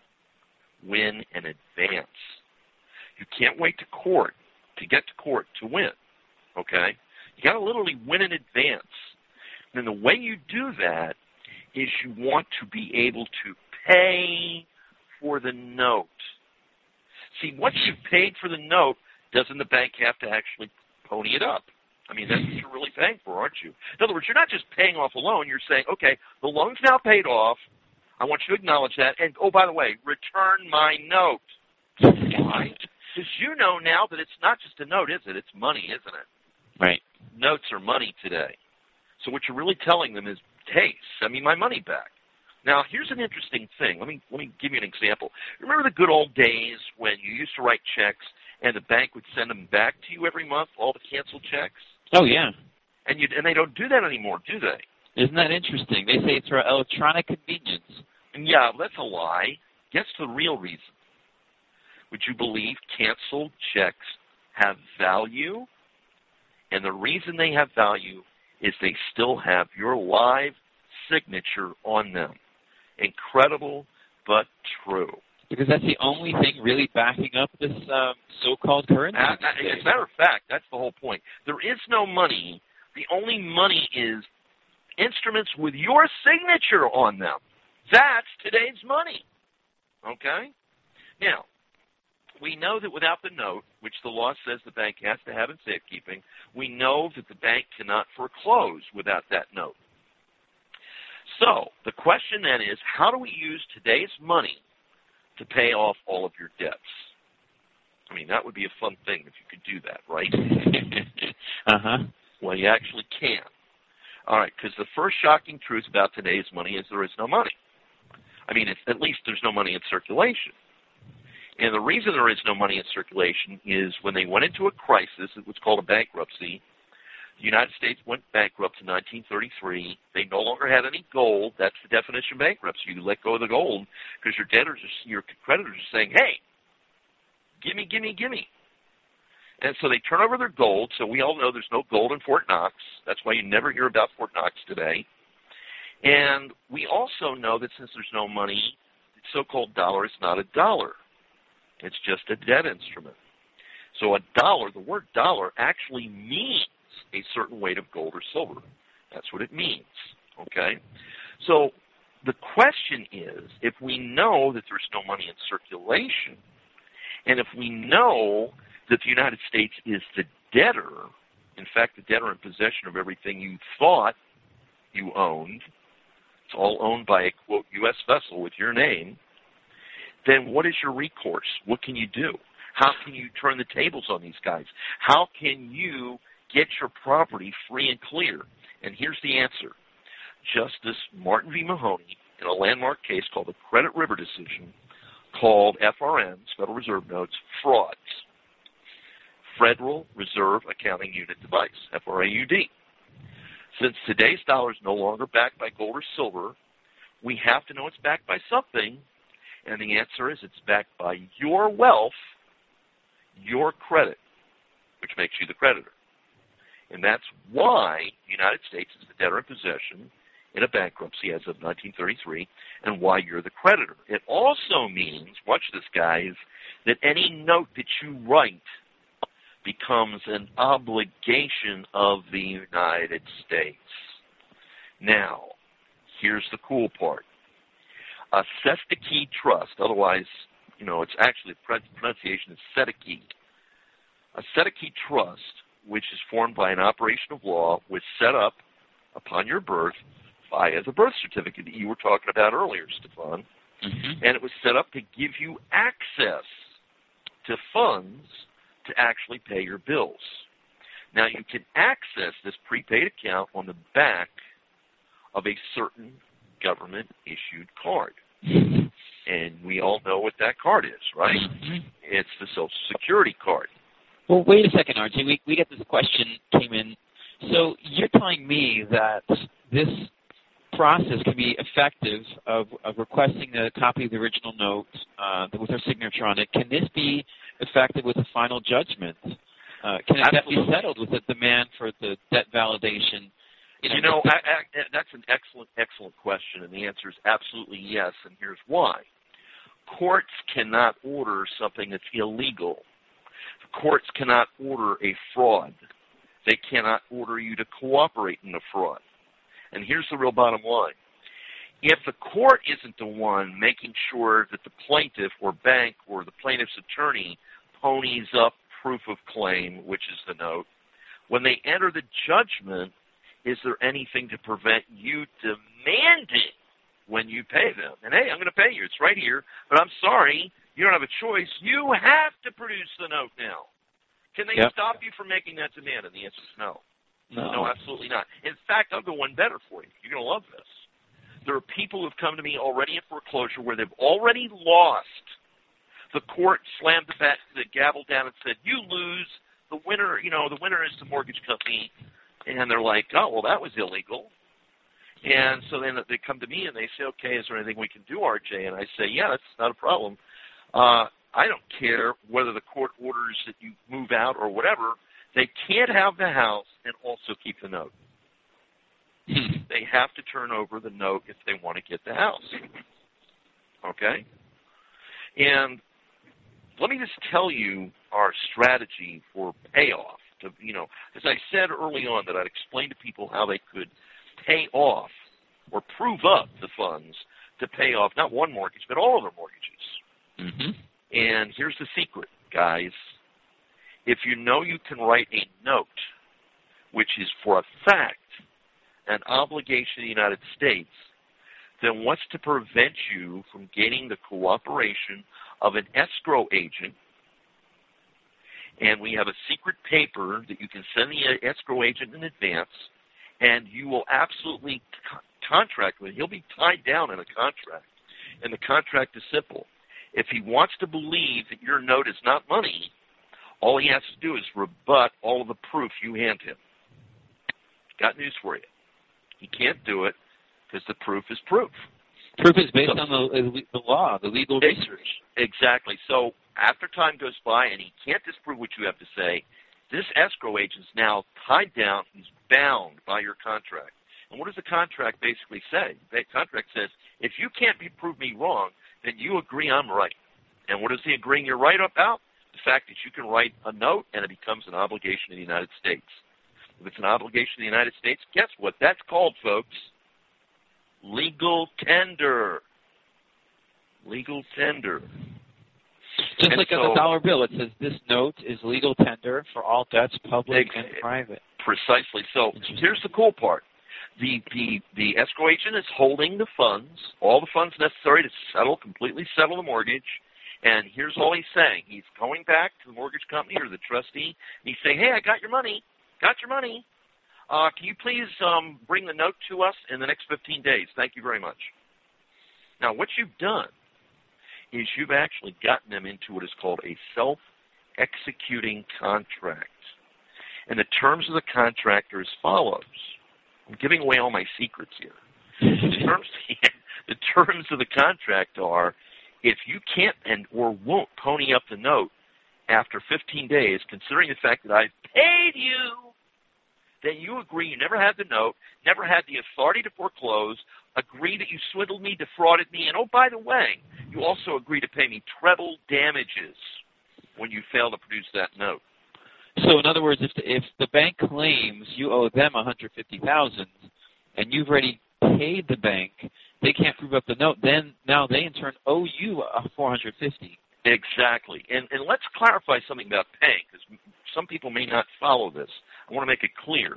win in advance. You can't wait to court to get to court to win, okay? You got to literally win in advance. And the way you do that is you want to be able to pay for the note. See, once you've paid for the note, doesn't the bank have to actually pony it up? I mean, that's what you're really paying for, aren't you? In other words, you're not just paying off a loan. You're saying, okay, the loan's now paid off. I want you to acknowledge that. And, oh, by the way, return my note. Why? Because you know now that it's not just a note, is it? It's money, isn't it? Right. Notes are money today. So what you're really telling them is, hey, send me my money back. Now, here's an interesting thing. Let me let me give you an example. Remember the good old days when you used to write checks and the bank would send them back to you every month, all the canceled checks? Oh, yeah. And you and they don't do that anymore, do they? Isn't that interesting? They say it's for electronic convenience. And yeah, that's a lie. Guess the real reason. Would you believe canceled checks have value? And the reason they have value is they still have your live signature on them. Incredible, but true. Because that's the only thing really backing up this um, so-called currency. Uh, as a matter of fact, that's the whole point. There is no money. The only money is instruments with your signature on them. That's today's money. Okay? Now, we know that without the note, which the law says the bank has to have in safekeeping, we know that the bank cannot foreclose without that note. So the question then is, how do we use today's money to pay off all of your debts? I mean, that would be a fun thing if you could do that, right? uh-huh. Well, you actually can. All right, because the first shocking truth about today's money is there is no money. I mean, it's, at least there's no money in circulation. And the reason there is no money in circulation is when they went into a crisis, it was called a bankruptcy. The United States went bankrupt in nineteen thirty-three. They no longer had any gold. That's the definition of bankruptcy. You let go of the gold because your debtors, are, your creditors are saying, hey, gimme, gimme, gimme. And so they turn over their gold. So we all know there's no gold in Fort Knox. That's why you never hear about Fort Knox today. And we also know that since there's no money, the so-called dollar is not a dollar. It's just a debt instrument. So a dollar, the word dollar actually means a certain weight of gold or silver. That's what it means, okay? So the question is, if we know that there's no money in circulation, and if we know that the United States is the debtor, in fact, the debtor in possession of everything you thought you owned, it's all owned by a, quote, U S vessel with your name, then what is your recourse? What can you do? How can you turn the tables on these guys? How can you get your property free and clear? And here's the answer. Justice Martin V. Mahoney, in a landmark case called the Credit River decision, called F R Ns, Federal Reserve Notes, frauds. Federal Reserve Accounting Unit Device, F R A U D. Since today's dollar is no longer backed by gold or silver, we have to know it's backed by something, and the answer is it's backed by your wealth, your credit, which makes you the creditor. And that's why the United States is the debtor in possession in a bankruptcy as of nineteen thirty-three, and why you're the creditor. It also means, watch this, guys, that any note that you write becomes an obligation of the United States. Now, here's the cool part. A Sestaki trust, otherwise, you know, it's actually, the pronunciation is Sedeki. A Sedeki trust, which is formed by an operation of law, was set up upon your birth via the birth certificate that you were talking about earlier, Stefan. Mm-hmm. And it was set up to give you access to funds to actually pay your bills. Now, you can access this prepaid account on the back of a certain government-issued card. And we all know what that card is, right? Mm-hmm. It's the Social Security card. Well, wait a second, R J. We, we get this question came in. So you're telling me that this process can be effective of, of requesting a copy of the original note uh, with our signature on it. Can this be effective with a final judgment? Uh, can it be settled with a demand for the debt validation? You know, you know I, I, that's an excellent, excellent question, and the answer is absolutely yes, and here's why. Courts cannot order something that's illegal. Courts cannot order a fraud. They cannot order you to cooperate in a fraud. And here's the real bottom line. If the court isn't the one making sure that the plaintiff or bank or the plaintiff's attorney ponies up proof of claim, which is the note, when they enter the judgment, is there anything to prevent you demanding when you pay them? And, hey, I'm going to pay you. It's right here. But I'm sorry, you don't have a choice. You have to produce the note now. Can they yep. stop you from making that demand? And the answer is no. No. No, absolutely not. In fact, I'll go one better for you. You're going to love this. There are people who have come to me already in foreclosure where they've already lost. The court slammed the, bat, the gavel down and said, you lose. The winner, you know, the winner is the mortgage company. And they're like, oh, well, that was illegal. And so then they come to me and they say, okay, is there anything we can do, R J? And I say, yeah, that's not a problem. Uh, I don't care whether the court orders that you move out or whatever. They can't have the house and also keep the note. They have to turn over the note if they want to get the house. Okay? And let me just tell you our strategy for payoff. To, you know, as I said early on that I'd explain to people how they could pay off or prove up the funds to pay off not one mortgage, but all of their mortgages. Mm-hmm. And here's the secret, guys. If you know you can write a note, which is for a fact an obligation to the United States, then what's to prevent you from gaining the cooperation of an escrow agent? And we have a secret paper that you can send the escrow agent in advance, and you will absolutely co- contract with him. He'll be tied down in a contract, and the contract is simple. If he wants to believe that your note is not money, all he has to do is rebut all of the proof you hand him. Got news for you. He can't do it because the proof is proof. Proof is based so, on the, the law, the legal ex- research. Exactly. So after time goes by and he can't disprove what you have to say, this escrow agent is now tied down. He's bound by your contract. And what does the contract basically say? The contract says, if you can't be, prove me wrong, then you agree I'm right. And what is he agreeing you're right about? the fact that you can write a note and it becomes an obligation in the United States. If it's an obligation in the United States, guess what that's called, folks? Legal tender. Legal tender. Just and like so, on the dollar bill, it says this note is legal tender for all debts, public ex- and private. Precisely. So here's the cool part. The, the, the escrow agent is holding the funds, all the funds necessary to settle, completely settle the mortgage. And here's all he's saying. He's going back to the mortgage company or the trustee, and he's saying, hey, I got your money. Got your money. Uh, can you please um, bring the note to us in the next fifteen days? Thank you very much. Now, what you've done is you've actually gotten them into what is called a self-executing contract. And the terms of the contract are as follows. I'm giving away all my secrets here. The terms, the terms of the contract are, if you can't and or won't pony up the note after fifteen days, considering the fact that I've paid you, then you agree you never had the note, never had the authority to foreclose, agree that you swindled me, defrauded me, and oh, by the way, you also agree to pay me treble damages when you fail to produce that note. So, in other words, if the, if the bank claims you owe them one hundred fifty thousand dollars and you've already paid the bank, they can't prove up the note. Then now they in turn owe you four hundred fifty thousand dollars. Exactly. And, and let's clarify something about paying, because some people may not follow this. I want to make it clear.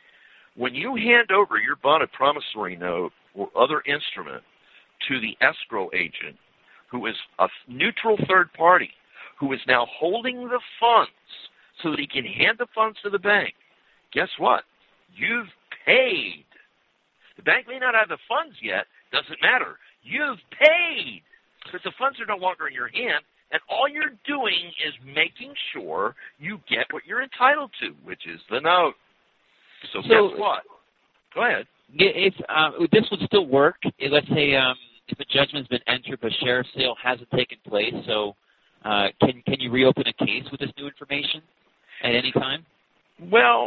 When you hand over your bonded promissory note or other instrument to the escrow agent, who is a neutral third party, who is now holding the funds so that he can hand the funds to the bank, guess what? You've paid. The bank may not have the funds yet. Doesn't matter. You've paid because the funds are no longer in your hand. And all you're doing is making sure you get what you're entitled to, which is the note. So, so guess what? Go ahead. If um, this would still work, let's say um, if a judgment's been entered but sheriff's sale hasn't taken place, so uh, can can you reopen a case with this new information at any time? Well,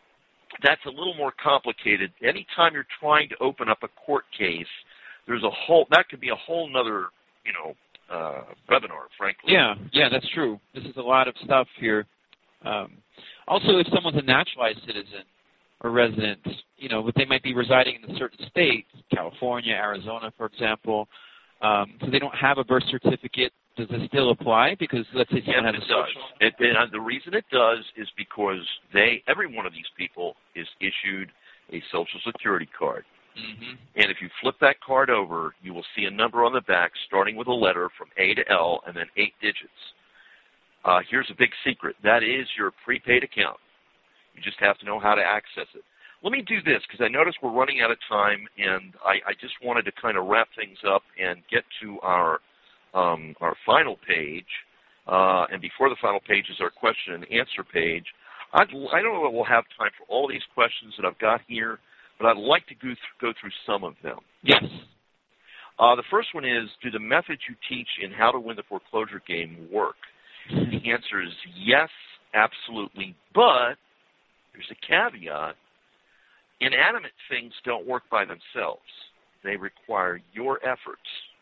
that's a little more complicated. Anytime you're trying to open up a court case, there's a whole that could be a whole nother, you know, Uh, webinar, frankly. Yeah, yeah, that's true. This is a lot of stuff here. Um, also, if someone's a naturalized citizen or resident, you know, but they might be residing in a certain state, California, Arizona, for example, um, so they don't have a birth certificate, does this still apply? Because let's say someone yes, has it a does. social. It, and the reason it does is because they, every one of these people is issued a Social Security card. Mm-hmm. And if you flip that card over, you will see a number on the back starting with a letter from A to L and then eight digits. Uh, here's a big secret. That is your prepaid account. You just have to know how to access it. Let me do this because I notice we're running out of time, and I, I just wanted to kind of wrap things up and get to our um, our final page. Uh, and before the final page is our question and answer page. I'd, I don't know that we'll have time for all these questions that I've got here, but I'd like to go through, go through some of them. Yes. Uh, the first one is, do the methods you teach in How to Win the Foreclosure Game work? The answer is yes, absolutely, but there's a caveat. Inanimate things don't work by themselves. They require your efforts.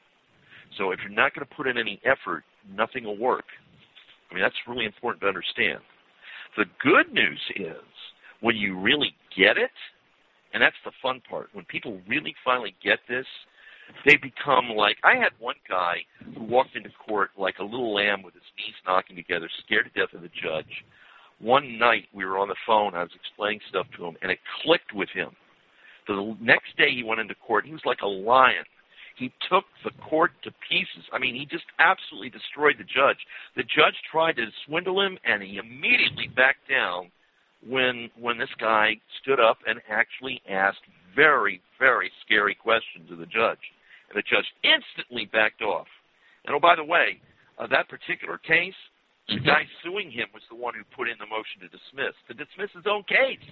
So if you're not going to put in any effort, nothing will work. I mean, that's really important to understand. The good news is when you really get it, and that's the fun part. When people really finally get this, they become like, I had one guy who walked into court like a little lamb with his knees knocking together, scared to death of the judge. One night we were on the phone, I was explaining stuff to him, and it clicked with him. So the next day he went into court, he was like a lion. He took the court to pieces. I mean, he just absolutely destroyed the judge. The judge tried to swindle him, and he immediately backed down when when this guy stood up and actually asked very, very scary questions of the judge. And the judge instantly backed off. And, oh, by the way, uh, that particular case, the guy suing him was the one who put in the motion to dismiss, to dismiss his own case.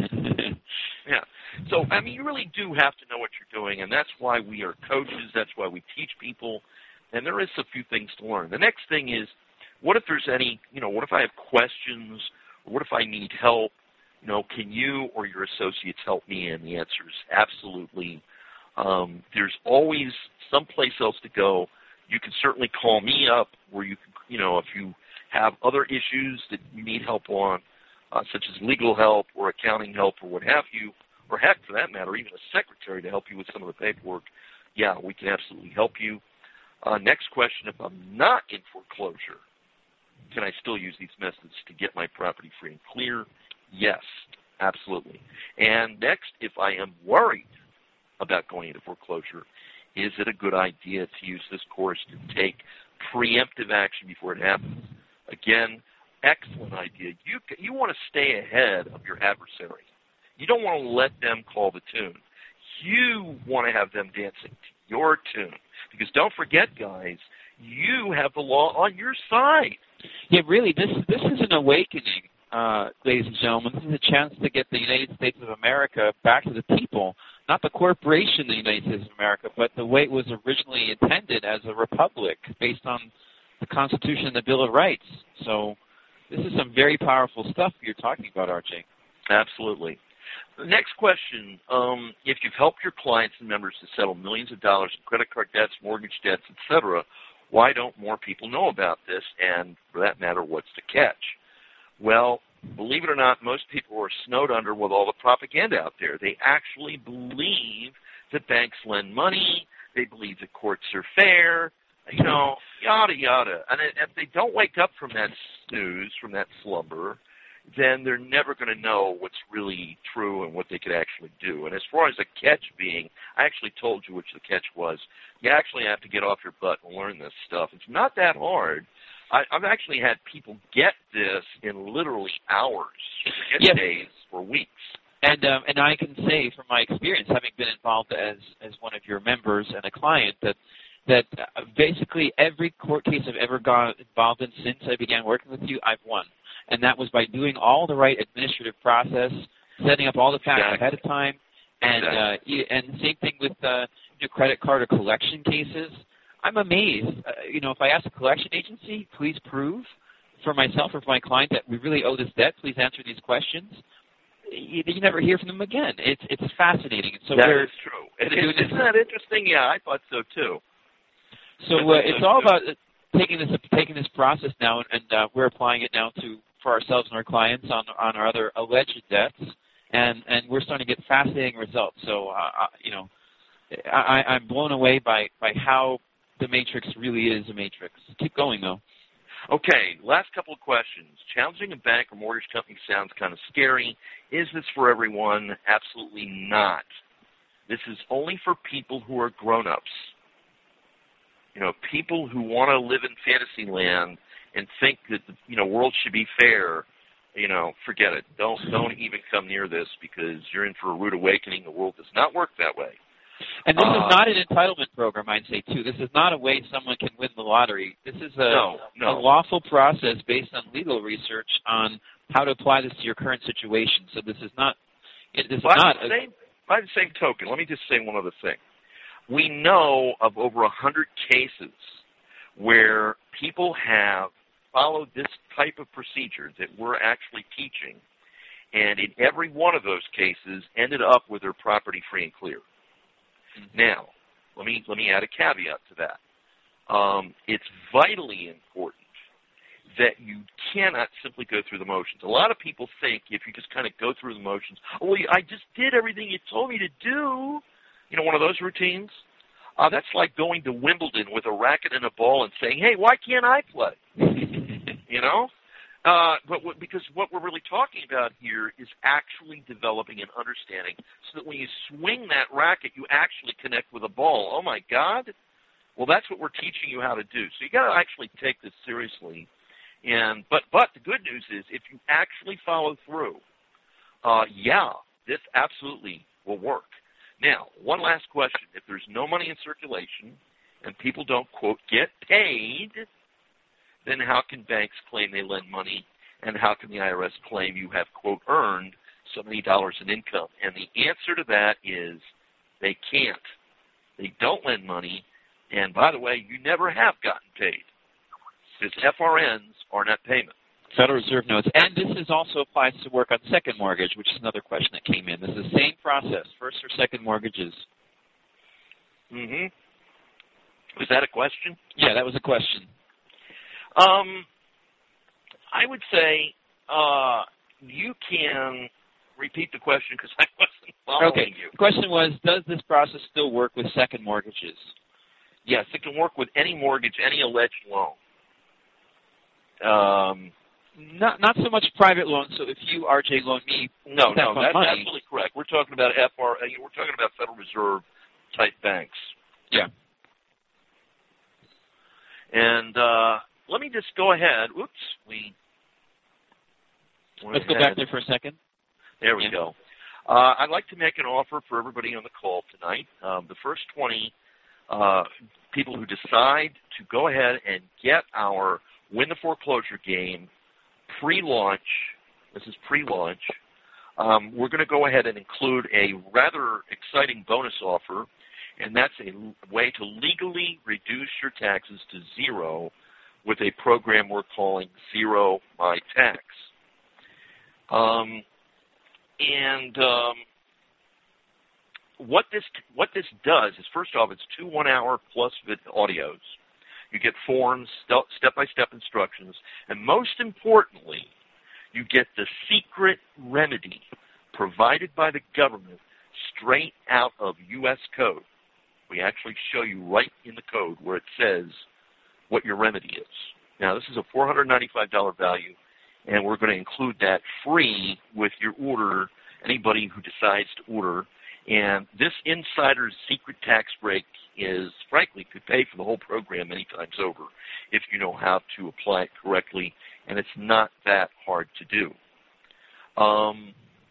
Yeah. So, I mean, you really do have to know what you're doing, and that's why we are coaches. That's why we teach people. And there is a few things to learn. The next thing is, what if there's any, you know, what if I have questions? What if I need help? You know, can you or your associates help me? And the answer is absolutely. Um, there's always someplace else to go. You can certainly call me up, where you can, you know, if you have other issues that you need help on, uh, such as legal help or accounting help or what have you, or heck, for that matter, even a secretary to help you with some of the paperwork, yeah, we can absolutely help you. Uh, next question, if I'm not in foreclosure, can I still use these methods to get my property free and clear? Yes, absolutely. And next, if I am worried about going into foreclosure, is it a good idea to use this course to take preemptive action before it happens? Again, excellent idea. You you want to stay ahead of your adversary. You don't want to let them call the tune. You want to have them dancing to your tune. Because don't forget, guys, you have the law on your side. Yeah, really, this this is an awakening, uh, ladies and gentlemen. This is a chance to get the United States of America back to the people, not the corporation, the United States of America, but the way it was originally intended as a republic based on the Constitution and the Bill of Rights. So this is some very powerful stuff you're talking about, R J. Absolutely. The next question, um, if you've helped your clients and members to settle millions of dollars in credit card debts, mortgage debts, et cetera, why don't more people know about this? And for that matter, what's the catch? Well, believe it or not, most people are snowed under with all the propaganda out there. They actually believe that banks lend money. They believe that courts are fair, you know, yada, yada. And if they don't wake up from that snooze, from that slumber, then they're never going to know what's really true and what they could actually do. And as far as the catch being, I actually told you which the catch was. You actually have to get off your butt and learn this stuff. It's not that hard. I, I've actually had people get this in literally hours, get yes. days or weeks. And um, and I can say from my experience, having been involved as as one of your members and a client, that that uh, basically every court case I've ever got involved in since I began working with you, I've won. And that was by doing all the right administrative process, setting up all the facts exactly. ahead of time, and exactly. uh, and same thing with uh, your credit card or collection cases. I'm amazed. Uh, you know, if I ask a collection agency, please prove for myself or for my client that we really owe this debt, please answer these questions. You, you never hear from them again. It's it's fascinating. So that is true. It, it, isn't that interesting? Yeah, I thought so too. So uh, it's all about taking this taking this process now, and uh, we're applying it now to. For ourselves and our clients on on our other alleged debts, and and we're starting to get fascinating results. So uh, you know, I, I'm blown away by by how the matrix really is a matrix. Keep going though. Okay, last couple of questions. Challenging a bank or mortgage company sounds kind of scary. Is this for everyone? Absolutely not. This is only for people who are grown-ups. You know, people who want to live in fantasy land and think that the you know world should be fair, you know, forget it. Don't don't even come near this because you're in for a rude awakening. The world does not work that way. And this uh, is not an entitlement program, I'd say, too. This is not a way someone can win the lottery. This is a, no, no. a lawful process based on legal research on how to apply this to your current situation. So this is not it, this by is not the same, by the same token, let me just say one other thing. We know of over a hundred cases where people have followed this type of procedure that we're actually teaching, and in every one of those cases ended up with their property free and clear. Mm-hmm. Now, let me let me add a caveat to that. Um, it's vitally important that you cannot simply go through the motions. A lot of people think if you just kind of go through the motions, oh, well, I just did everything you told me to do, you know, one of those routines. Uh, that's like going to Wimbledon with a racket and a ball and saying, hey, why can't I play? You know? Uh, but what, because what we're really talking about here is actually developing an understanding so that when you swing that racket, you actually connect with a ball. Oh, my God. Well, that's what we're teaching you how to do. So you got to actually take this seriously. And but but the good news is if you actually follow through, uh, yeah, this absolutely will work. Now, one last question. If there's no money in circulation and people don't, quote, get paid, then how can banks claim they lend money, and how can the I R S claim you have, quote, earned so many dollars in income? And the answer to that is they can't. They don't lend money, and by the way, you never have gotten paid because F R Ns are not payment. Federal Reserve notes. And this is also applies to work on second mortgage, which is another question that came in. This is the same process, first or second mortgages. Mm-hmm. Was that a question? Yeah, that was a question. Um, I would say uh, you can repeat the question because I wasn't following okay. you. The question was, does this process still work with second mortgages? Yes, it can work with any mortgage, any alleged loan. Um, not not so much private loans. So if you, R J, loan me, no, no, that's money, absolutely correct. We're talking about F R. We're talking about Federal Reserve type banks. Yeah. And uh, let me just go ahead. Oops, we. Let's go back there for a second. There we yeah. go. Uh, I'd like to make an offer for everybody on the call tonight. Um, the first twenty uh, people who decide to go ahead and get our Win the Foreclosure Game pre-launch, this is pre-launch, um, we're going to go ahead and include a rather exciting bonus offer, and that's a way to legally reduce your taxes to zero with a program we're calling Zero My Tax. Um, and um, what this what this does is, first off, it's two one-hour plus vid audios. You get forms, step-by-step instructions, and most importantly, you get the secret remedy provided by the government straight out of U S code. We actually show you right in the code where it says what your remedy is. Now, this is a four hundred ninety-five dollars value, and we're going to include that free with your order, anybody who decides to order. And this insider's secret tax break is, frankly, could pay for the whole program many times over if you know how to apply it correctly, and it's not that hard to do. Um,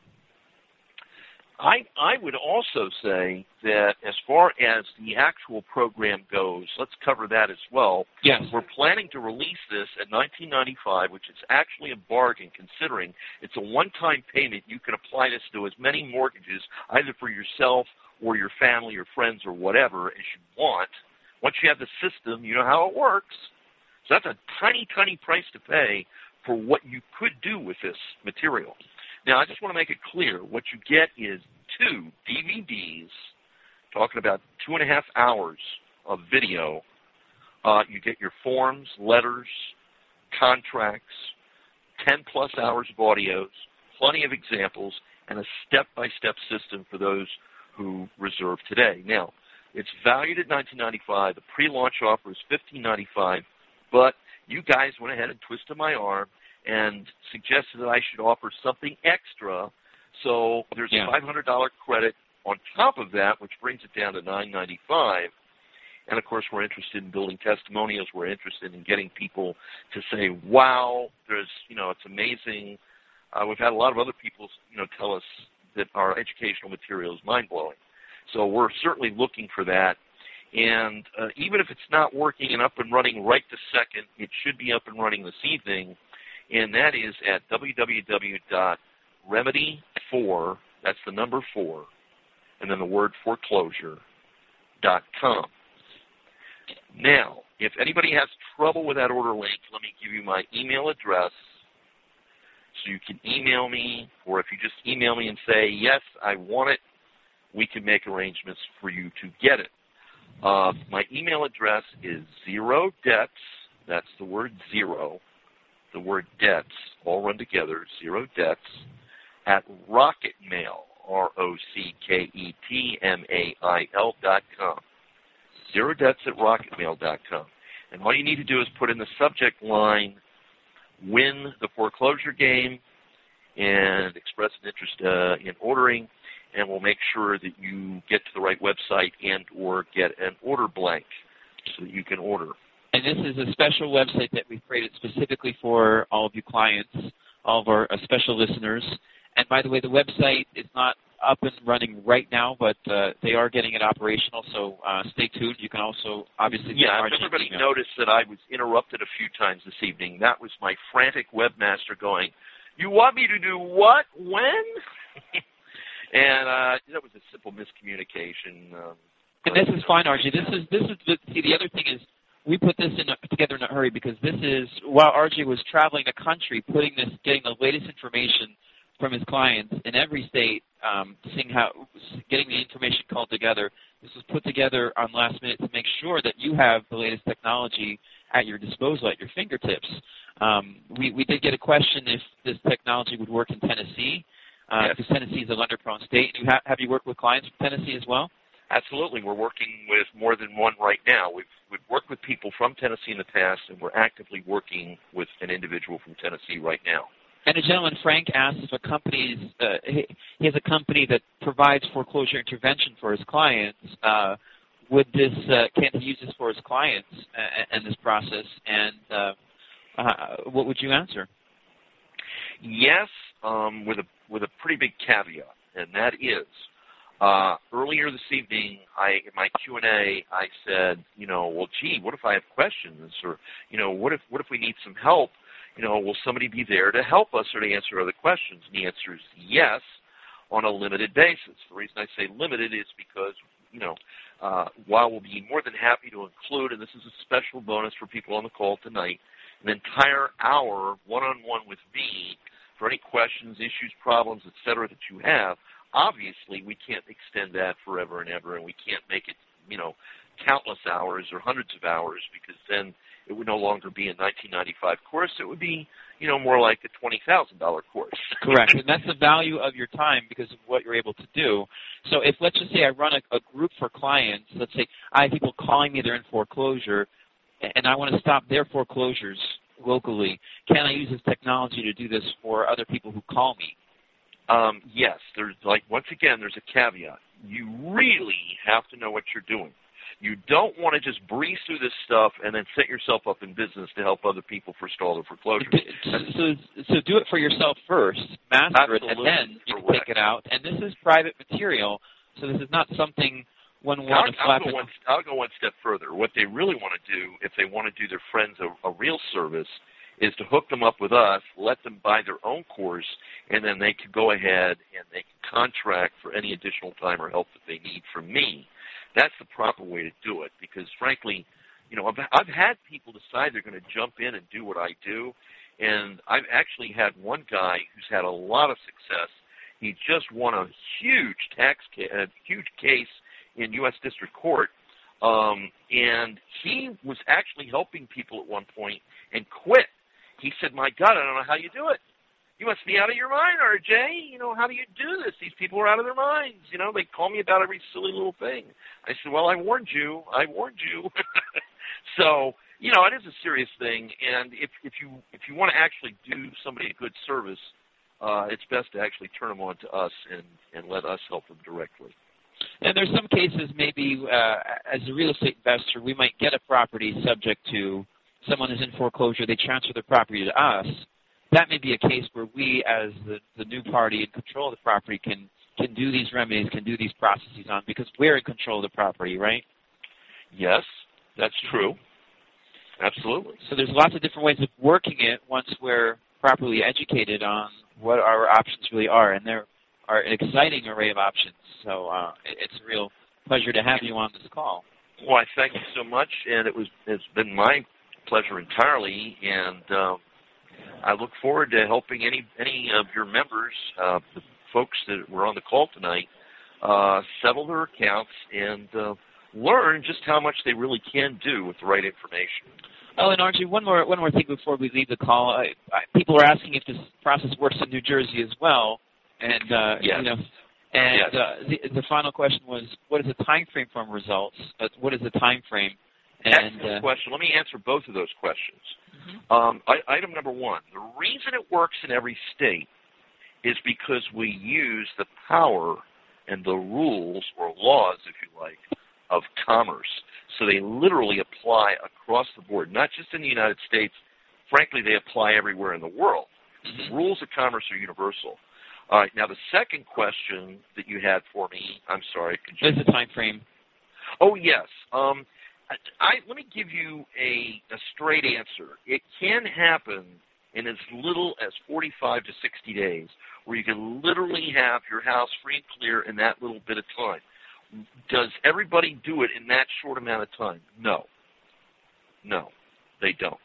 I, I would also say that as far as the actual program goes, let's cover that as well. Yes. We're planning to release this at nineteen ninety-five dollars, which is actually a bargain considering it's a one-time payment. You can apply this to as many mortgages, either for yourself or your family or friends or whatever, as you want. Once you have the system, you know how it works. So that's a tiny, tiny price to pay for what you could do with this material. Now, I just want to make it clear, what you get is two D V Ds, talking about two and a half hours of video. Uh, you get your forms, letters, contracts, ten plus hours of audios, plenty of examples, and a step-by-step system for those who reserve today. Now, it's valued at nineteen ninety-five dollars. The pre-launch offer is fifteen ninety-five dollars, but you guys went ahead and twisted my arm and suggested that I should offer something extra. So there's yeah. a five hundred dollars credit on top of that, which brings it down to nine ninety-five. And, of course, we're interested in building testimonials. We're interested in getting people to say, wow, there's, you know, it's amazing. Uh, we've had a lot of other people, you know, tell us that our educational material is mind-blowing. So we're certainly looking for that. And uh, even if it's not working and up and running right this second, it should be up and running this evening. And that is at w w w dot remedy four, that's the number four, and then the word foreclosure dot com. Now, if anybody has trouble with that order link, let me give you my email address so you can email me, or if you just email me and say, yes, I want it, we can make arrangements for you to get it. Uh, my email address is zero debts, that's the word zero, the word debts, all run together, zero debts, at rocketmail, R O C K E T M A I L dot com. Zero debts at rocketmail dot com. And all you need to do is put in the subject line, win the foreclosure game, and express an interest uh, in ordering, and we'll make sure that you get to the right website and or get an order blank so that you can order. And this is a special website that we've created specifically for all of you clients, all of our uh, special listeners. And by the way, the website is not up and running right now, but uh, they are getting it operational, so uh, stay tuned. You can also obviously get Yeah, our everybody email. noticed that I was interrupted a few times this evening. That was my frantic webmaster going, you want me to do what? When? and uh, that was a simple miscommunication. Um, and this is fine, R J. This is, this is the, see, the other thing is, we put this in a, together in a hurry because this is, while R J was traveling the country, putting this, getting the latest information from his clients in every state, um, seeing how, getting the information called together. This was put together on last minute to make sure that you have the latest technology at your disposal, at your fingertips. Um, we, we did get a question if this technology would work in Tennessee, uh, yes. because Tennessee is a lender-prone state. You ha- have you worked with clients from Tennessee as well? Absolutely. We're working with more than one right now. We've, we've worked with people from Tennessee in the past, and we're actively working with an individual from Tennessee right now. And a gentleman, Frank, asked if a company's, uh, he, he has a company that provides foreclosure intervention for his clients. Uh, would this, uh, can he use this for his clients uh, in this process? And uh, uh, what would you answer? Yes, um, with a with a pretty big caveat, and that is, uh, earlier this evening, I in my Q and A, I said, you know, well, gee, what if I have questions, or you know, what if what if we need some help? You know, will somebody be there to help us or to answer other questions? And the answer is yes, on a limited basis. The reason I say limited is because, you know, uh, while we'll be more than happy to include, and this is a special bonus for people on the call tonight, an entire hour one-on-one with me for any questions, issues, problems, et cetera, that you have, obviously we can't extend that forever and ever, and we can't make it, you know, countless hours or hundreds of hours, because then it would no longer be a nineteen ninety-five course. It would be, you know, more like a twenty thousand dollars course. Correct. And that's the value of your time because of what you're able to do. So if, let's just say I run a, a group for clients, let's say I have people calling me they're in foreclosure, and I want to stop their foreclosures locally, can I use this technology to do this for other people who call me? Um, yes. There's, like, once again, there's a caveat. You really have to know what you're doing. You don't want to just breeze through this stuff and then set yourself up in business to help other people forestall their foreclosures. So, so do it for yourself first, master Absolutely. it, and then you Correct. can take it out. And this is private material, so this is not something one will want to I'll, flap I'll, go in. one, I'll go one step further. What they really want to do, if they want to do their friends a, a real service, is to hook them up with us, let them buy their own course, and then they can go ahead and they can contract for any additional time or help that they need from me. That's the proper way to do it, because frankly, you know, I've, I've had people decide they're going to jump in and do what I do, and I've actually had one guy who's had a lot of success. He just won a huge tax ca- a huge case in U S District Court, um, and he was actually helping people at one point and quit. He said, "My God, I don't know how you do it. You must be out of your mind, R J. You know, how do you do this? These people are out of their minds. You know, they call me about every silly little thing." I said, "Well, I warned you. I warned you." So, you know, it is a serious thing, and if if you if you want to actually do somebody a good service, uh, it's best to actually turn them on to us and, and let us help them directly. And there's some cases maybe uh, as a real estate investor, we might get a property subject to someone who's in foreclosure. They transfer the property to us. That may be a case where we, as the, the new party in control of the property, can, can do these remedies, can do these processes on, because we're in control of the property, right? Yes, that's true. Absolutely. So there's lots of different ways of working it once we're properly educated on what our options really are, and there are an exciting array of options. So uh, it's a real pleasure to have you on this call. Well, I thank you so much, and it was it's been my pleasure entirely, and uh, I look forward to helping any any of your members, uh, the folks that were on the call tonight, uh, settle their accounts and uh, learn just how much they really can do with the right information. Oh, and Archie, one more one more thing before we leave the call. I, I, people are asking if this process works in New Jersey as well, and uh, yes. you know, and yes. uh, the, the final question was, what is the time frame from results? Uh, what is the time frame? And, Excellent uh, question. Let me answer both of those questions. Mm-hmm. Um, I, item number one, the reason it works in every state is because we use the power and the rules or laws, if you like, of commerce. So they literally apply across the board, not just in the United States. Frankly, they apply everywhere in the world. Mm-hmm. The rules of commerce are universal. All right, now the second question that you had for me, I'm sorry. Could you... What is the time frame? Oh, yes. Um, I, I, let me give you a, a straight answer. It can happen in as little as forty-five to sixty days, where you can literally have your house free and clear in that little bit of time. Does everybody do it in that short amount of time? No. No, they don't.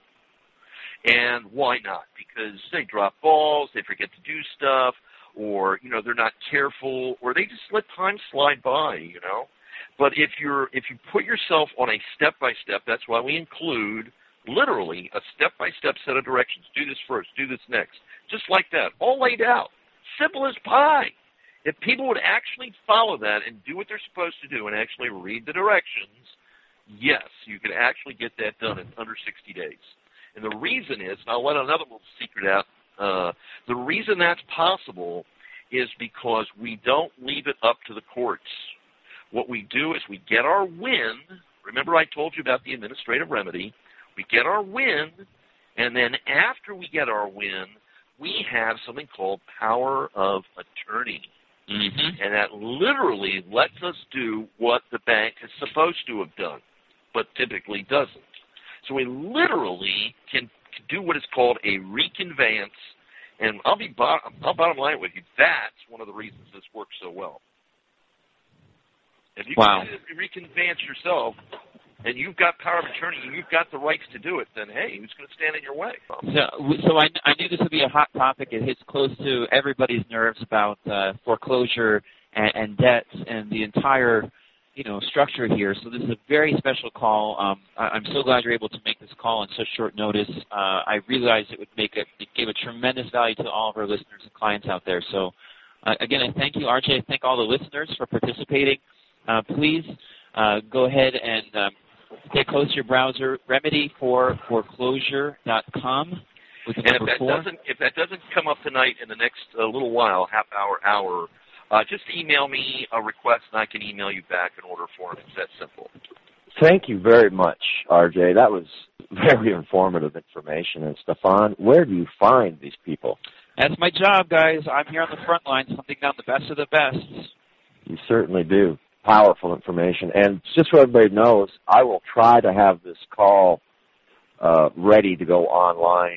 And why not? Because they drop balls, they forget to do stuff, or, you know, they're not careful, or they just let time slide by, you know. But if you're if you put yourself on a step-by-step, that's why we include literally a step-by-step set of directions. Do this first, do this next. Just like that, all laid out. Simple as pie. If people would actually follow that and do what they're supposed to do and actually read the directions, yes, you could actually get that done in under sixty days. And the reason is, and I'll let another little secret out, uh, the reason that's possible is because we don't leave it up to the courts. What we do is we get our win. Remember I told you about the administrative remedy. We get our win, and then after we get our win, we have something called power of attorney. Mm-hmm. And that literally lets us do what the bank is supposed to have done, but typically doesn't. So we literally can do what is called a reconveyance, and I'll be bottom, I'll bottom line with you. That's one of the reasons this works so well. If you wow. can reconveyance yourself, and you've got power of attorney, and you've got the rights to do it, then, hey, who's going to stand in your way? So, so I, I knew this would be a hot topic. It hits close to everybody's nerves about uh, foreclosure and, and debts and the entire, you know, structure here. So this is a very special call. Um, I, I'm so glad you're able to make this call on such short notice. Uh, I realized it would make a, it gave a tremendous value to all of our listeners and clients out there. So, uh, again, I thank you, R J. I thank all the listeners for participating. Uh, please uh, go ahead and um, stay close to your browser, remedy for foreclosure dot com. With the and number if that four. doesn't if that doesn't come up tonight in the next uh, little while, half hour, hour, uh, just email me a request and I can email you back an order form. It's that simple. Thank you very much, R J. That was very informative information. And Stefan, where do you find these people? That's my job, guys. I'm here on the front lines, hunting down the best of the best. You certainly do. Powerful information. And just so everybody knows, I will try to have this call uh, ready to go online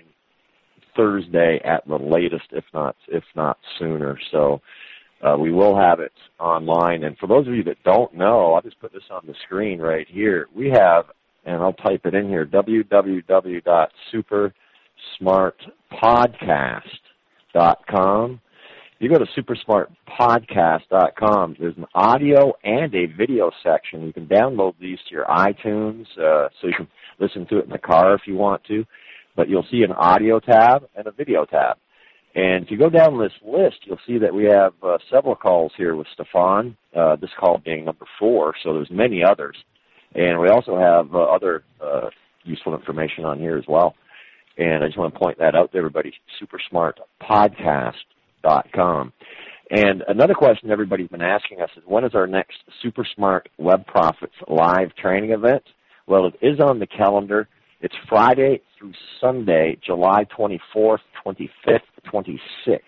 Thursday at the latest, if not if not sooner. So uh, we will have it online. And for those of you that don't know, I'll just put this on the screen right here. We have, and I'll type it in here, w w w dot super smart podcast dot com. You go to super smart podcast dot com. There's an audio and a video section. You can download these to your iTunes, uh, so you can listen to it in the car if you want to. But you'll see an audio tab and a video tab. And if you go down this list, you'll see that we have uh, several calls here with Stefan, uh, this call being number four, so there's many others. And we also have uh, other uh, useful information on here as well. And I just want to point that out to everybody, super smart podcast dot com. And another question everybody's been asking us is, when is our next Super Smart Web Profits live training event? Well, it is on the calendar. It's Friday through Sunday, July twenty-fourth, twenty-fifth, twenty-sixth.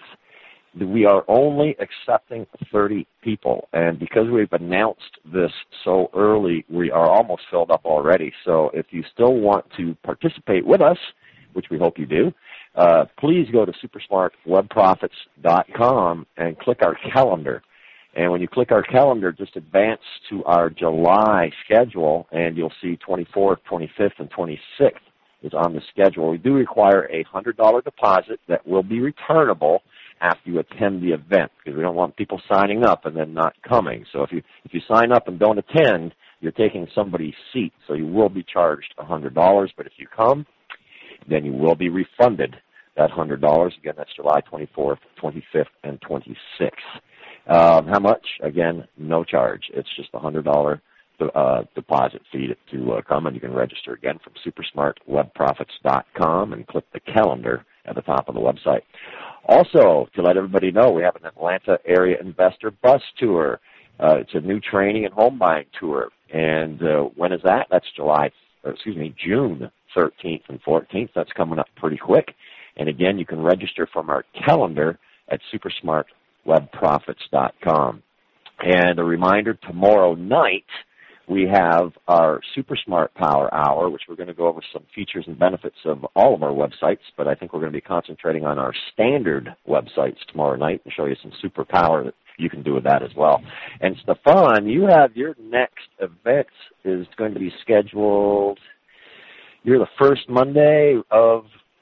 We are only accepting thirty people, and because we've announced this so early, we are almost filled up already. So if you still want to participate with us, which we hope you do, uh, please go to super smart web profits dot com and click our calendar. And when you click our calendar, just advance to our July schedule, and you'll see twenty-fourth, twenty-fifth, and twenty-sixth is on the schedule. We do require a one hundred dollars deposit that will be returnable after you attend the event, because we don't want people signing up and then not coming. So if you if you sign up and don't attend, you're taking somebody's seat. So you will be charged one hundred dollars, but if you come, then you will be refunded that one hundred dollars. Again, that's July twenty-fourth, twenty-fifth, and twenty-sixth. Um, how much? Again, no charge. It's just a one hundred dollars uh, deposit fee to, to uh, come, and you can register again from super smart web profits dot com and click the calendar at the top of the website. Also, to let everybody know, we have an Atlanta area investor bus tour. Uh, it's a new training and home buying tour. And uh, when is that? That's July, or excuse me, June thirteenth and fourteenth. That's coming up pretty quick. And again, you can register from our calendar at super smart web profits dot com. And a reminder, tomorrow night we have our Super Smart Power Hour, which we're going to go over some features and benefits of all of our websites, but I think we're going to be concentrating on our standard websites tomorrow night and show you some super power that you can do with that as well. And Stefan, you have your next event is going to be scheduled, you're the first Monday of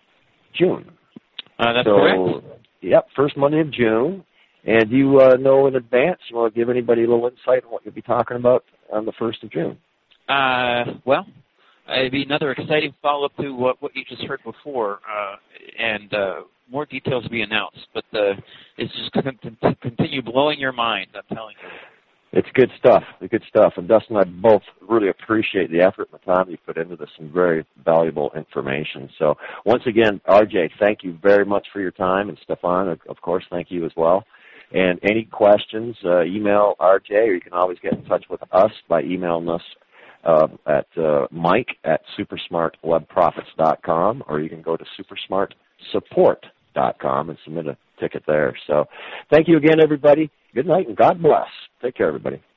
June. Uh, that's so, correct. Yep, first Monday of June. And do you uh, know in advance, you want to give anybody a little insight on what you'll be talking about on the first of June? Uh, well, it'd be another exciting follow-up to what, what you just heard before, uh, and uh, more details to be announced. But uh, it's just going to continue blowing your mind, I'm telling you. It's good stuff. It's good stuff. And Dustin and I both really appreciate the effort and the time you put into this, some very valuable information. So once again, R J, thank you very much for your time. And Stefan, of course, thank you as well. And any questions, uh, email R J, or you can always get in touch with us by emailing us uh, at uh, Mike at supersmart web profits dot com, or you can go to supersmart support dot com and submit a ticket there. So thank you again, everybody. Good night and God bless. Take care, everybody.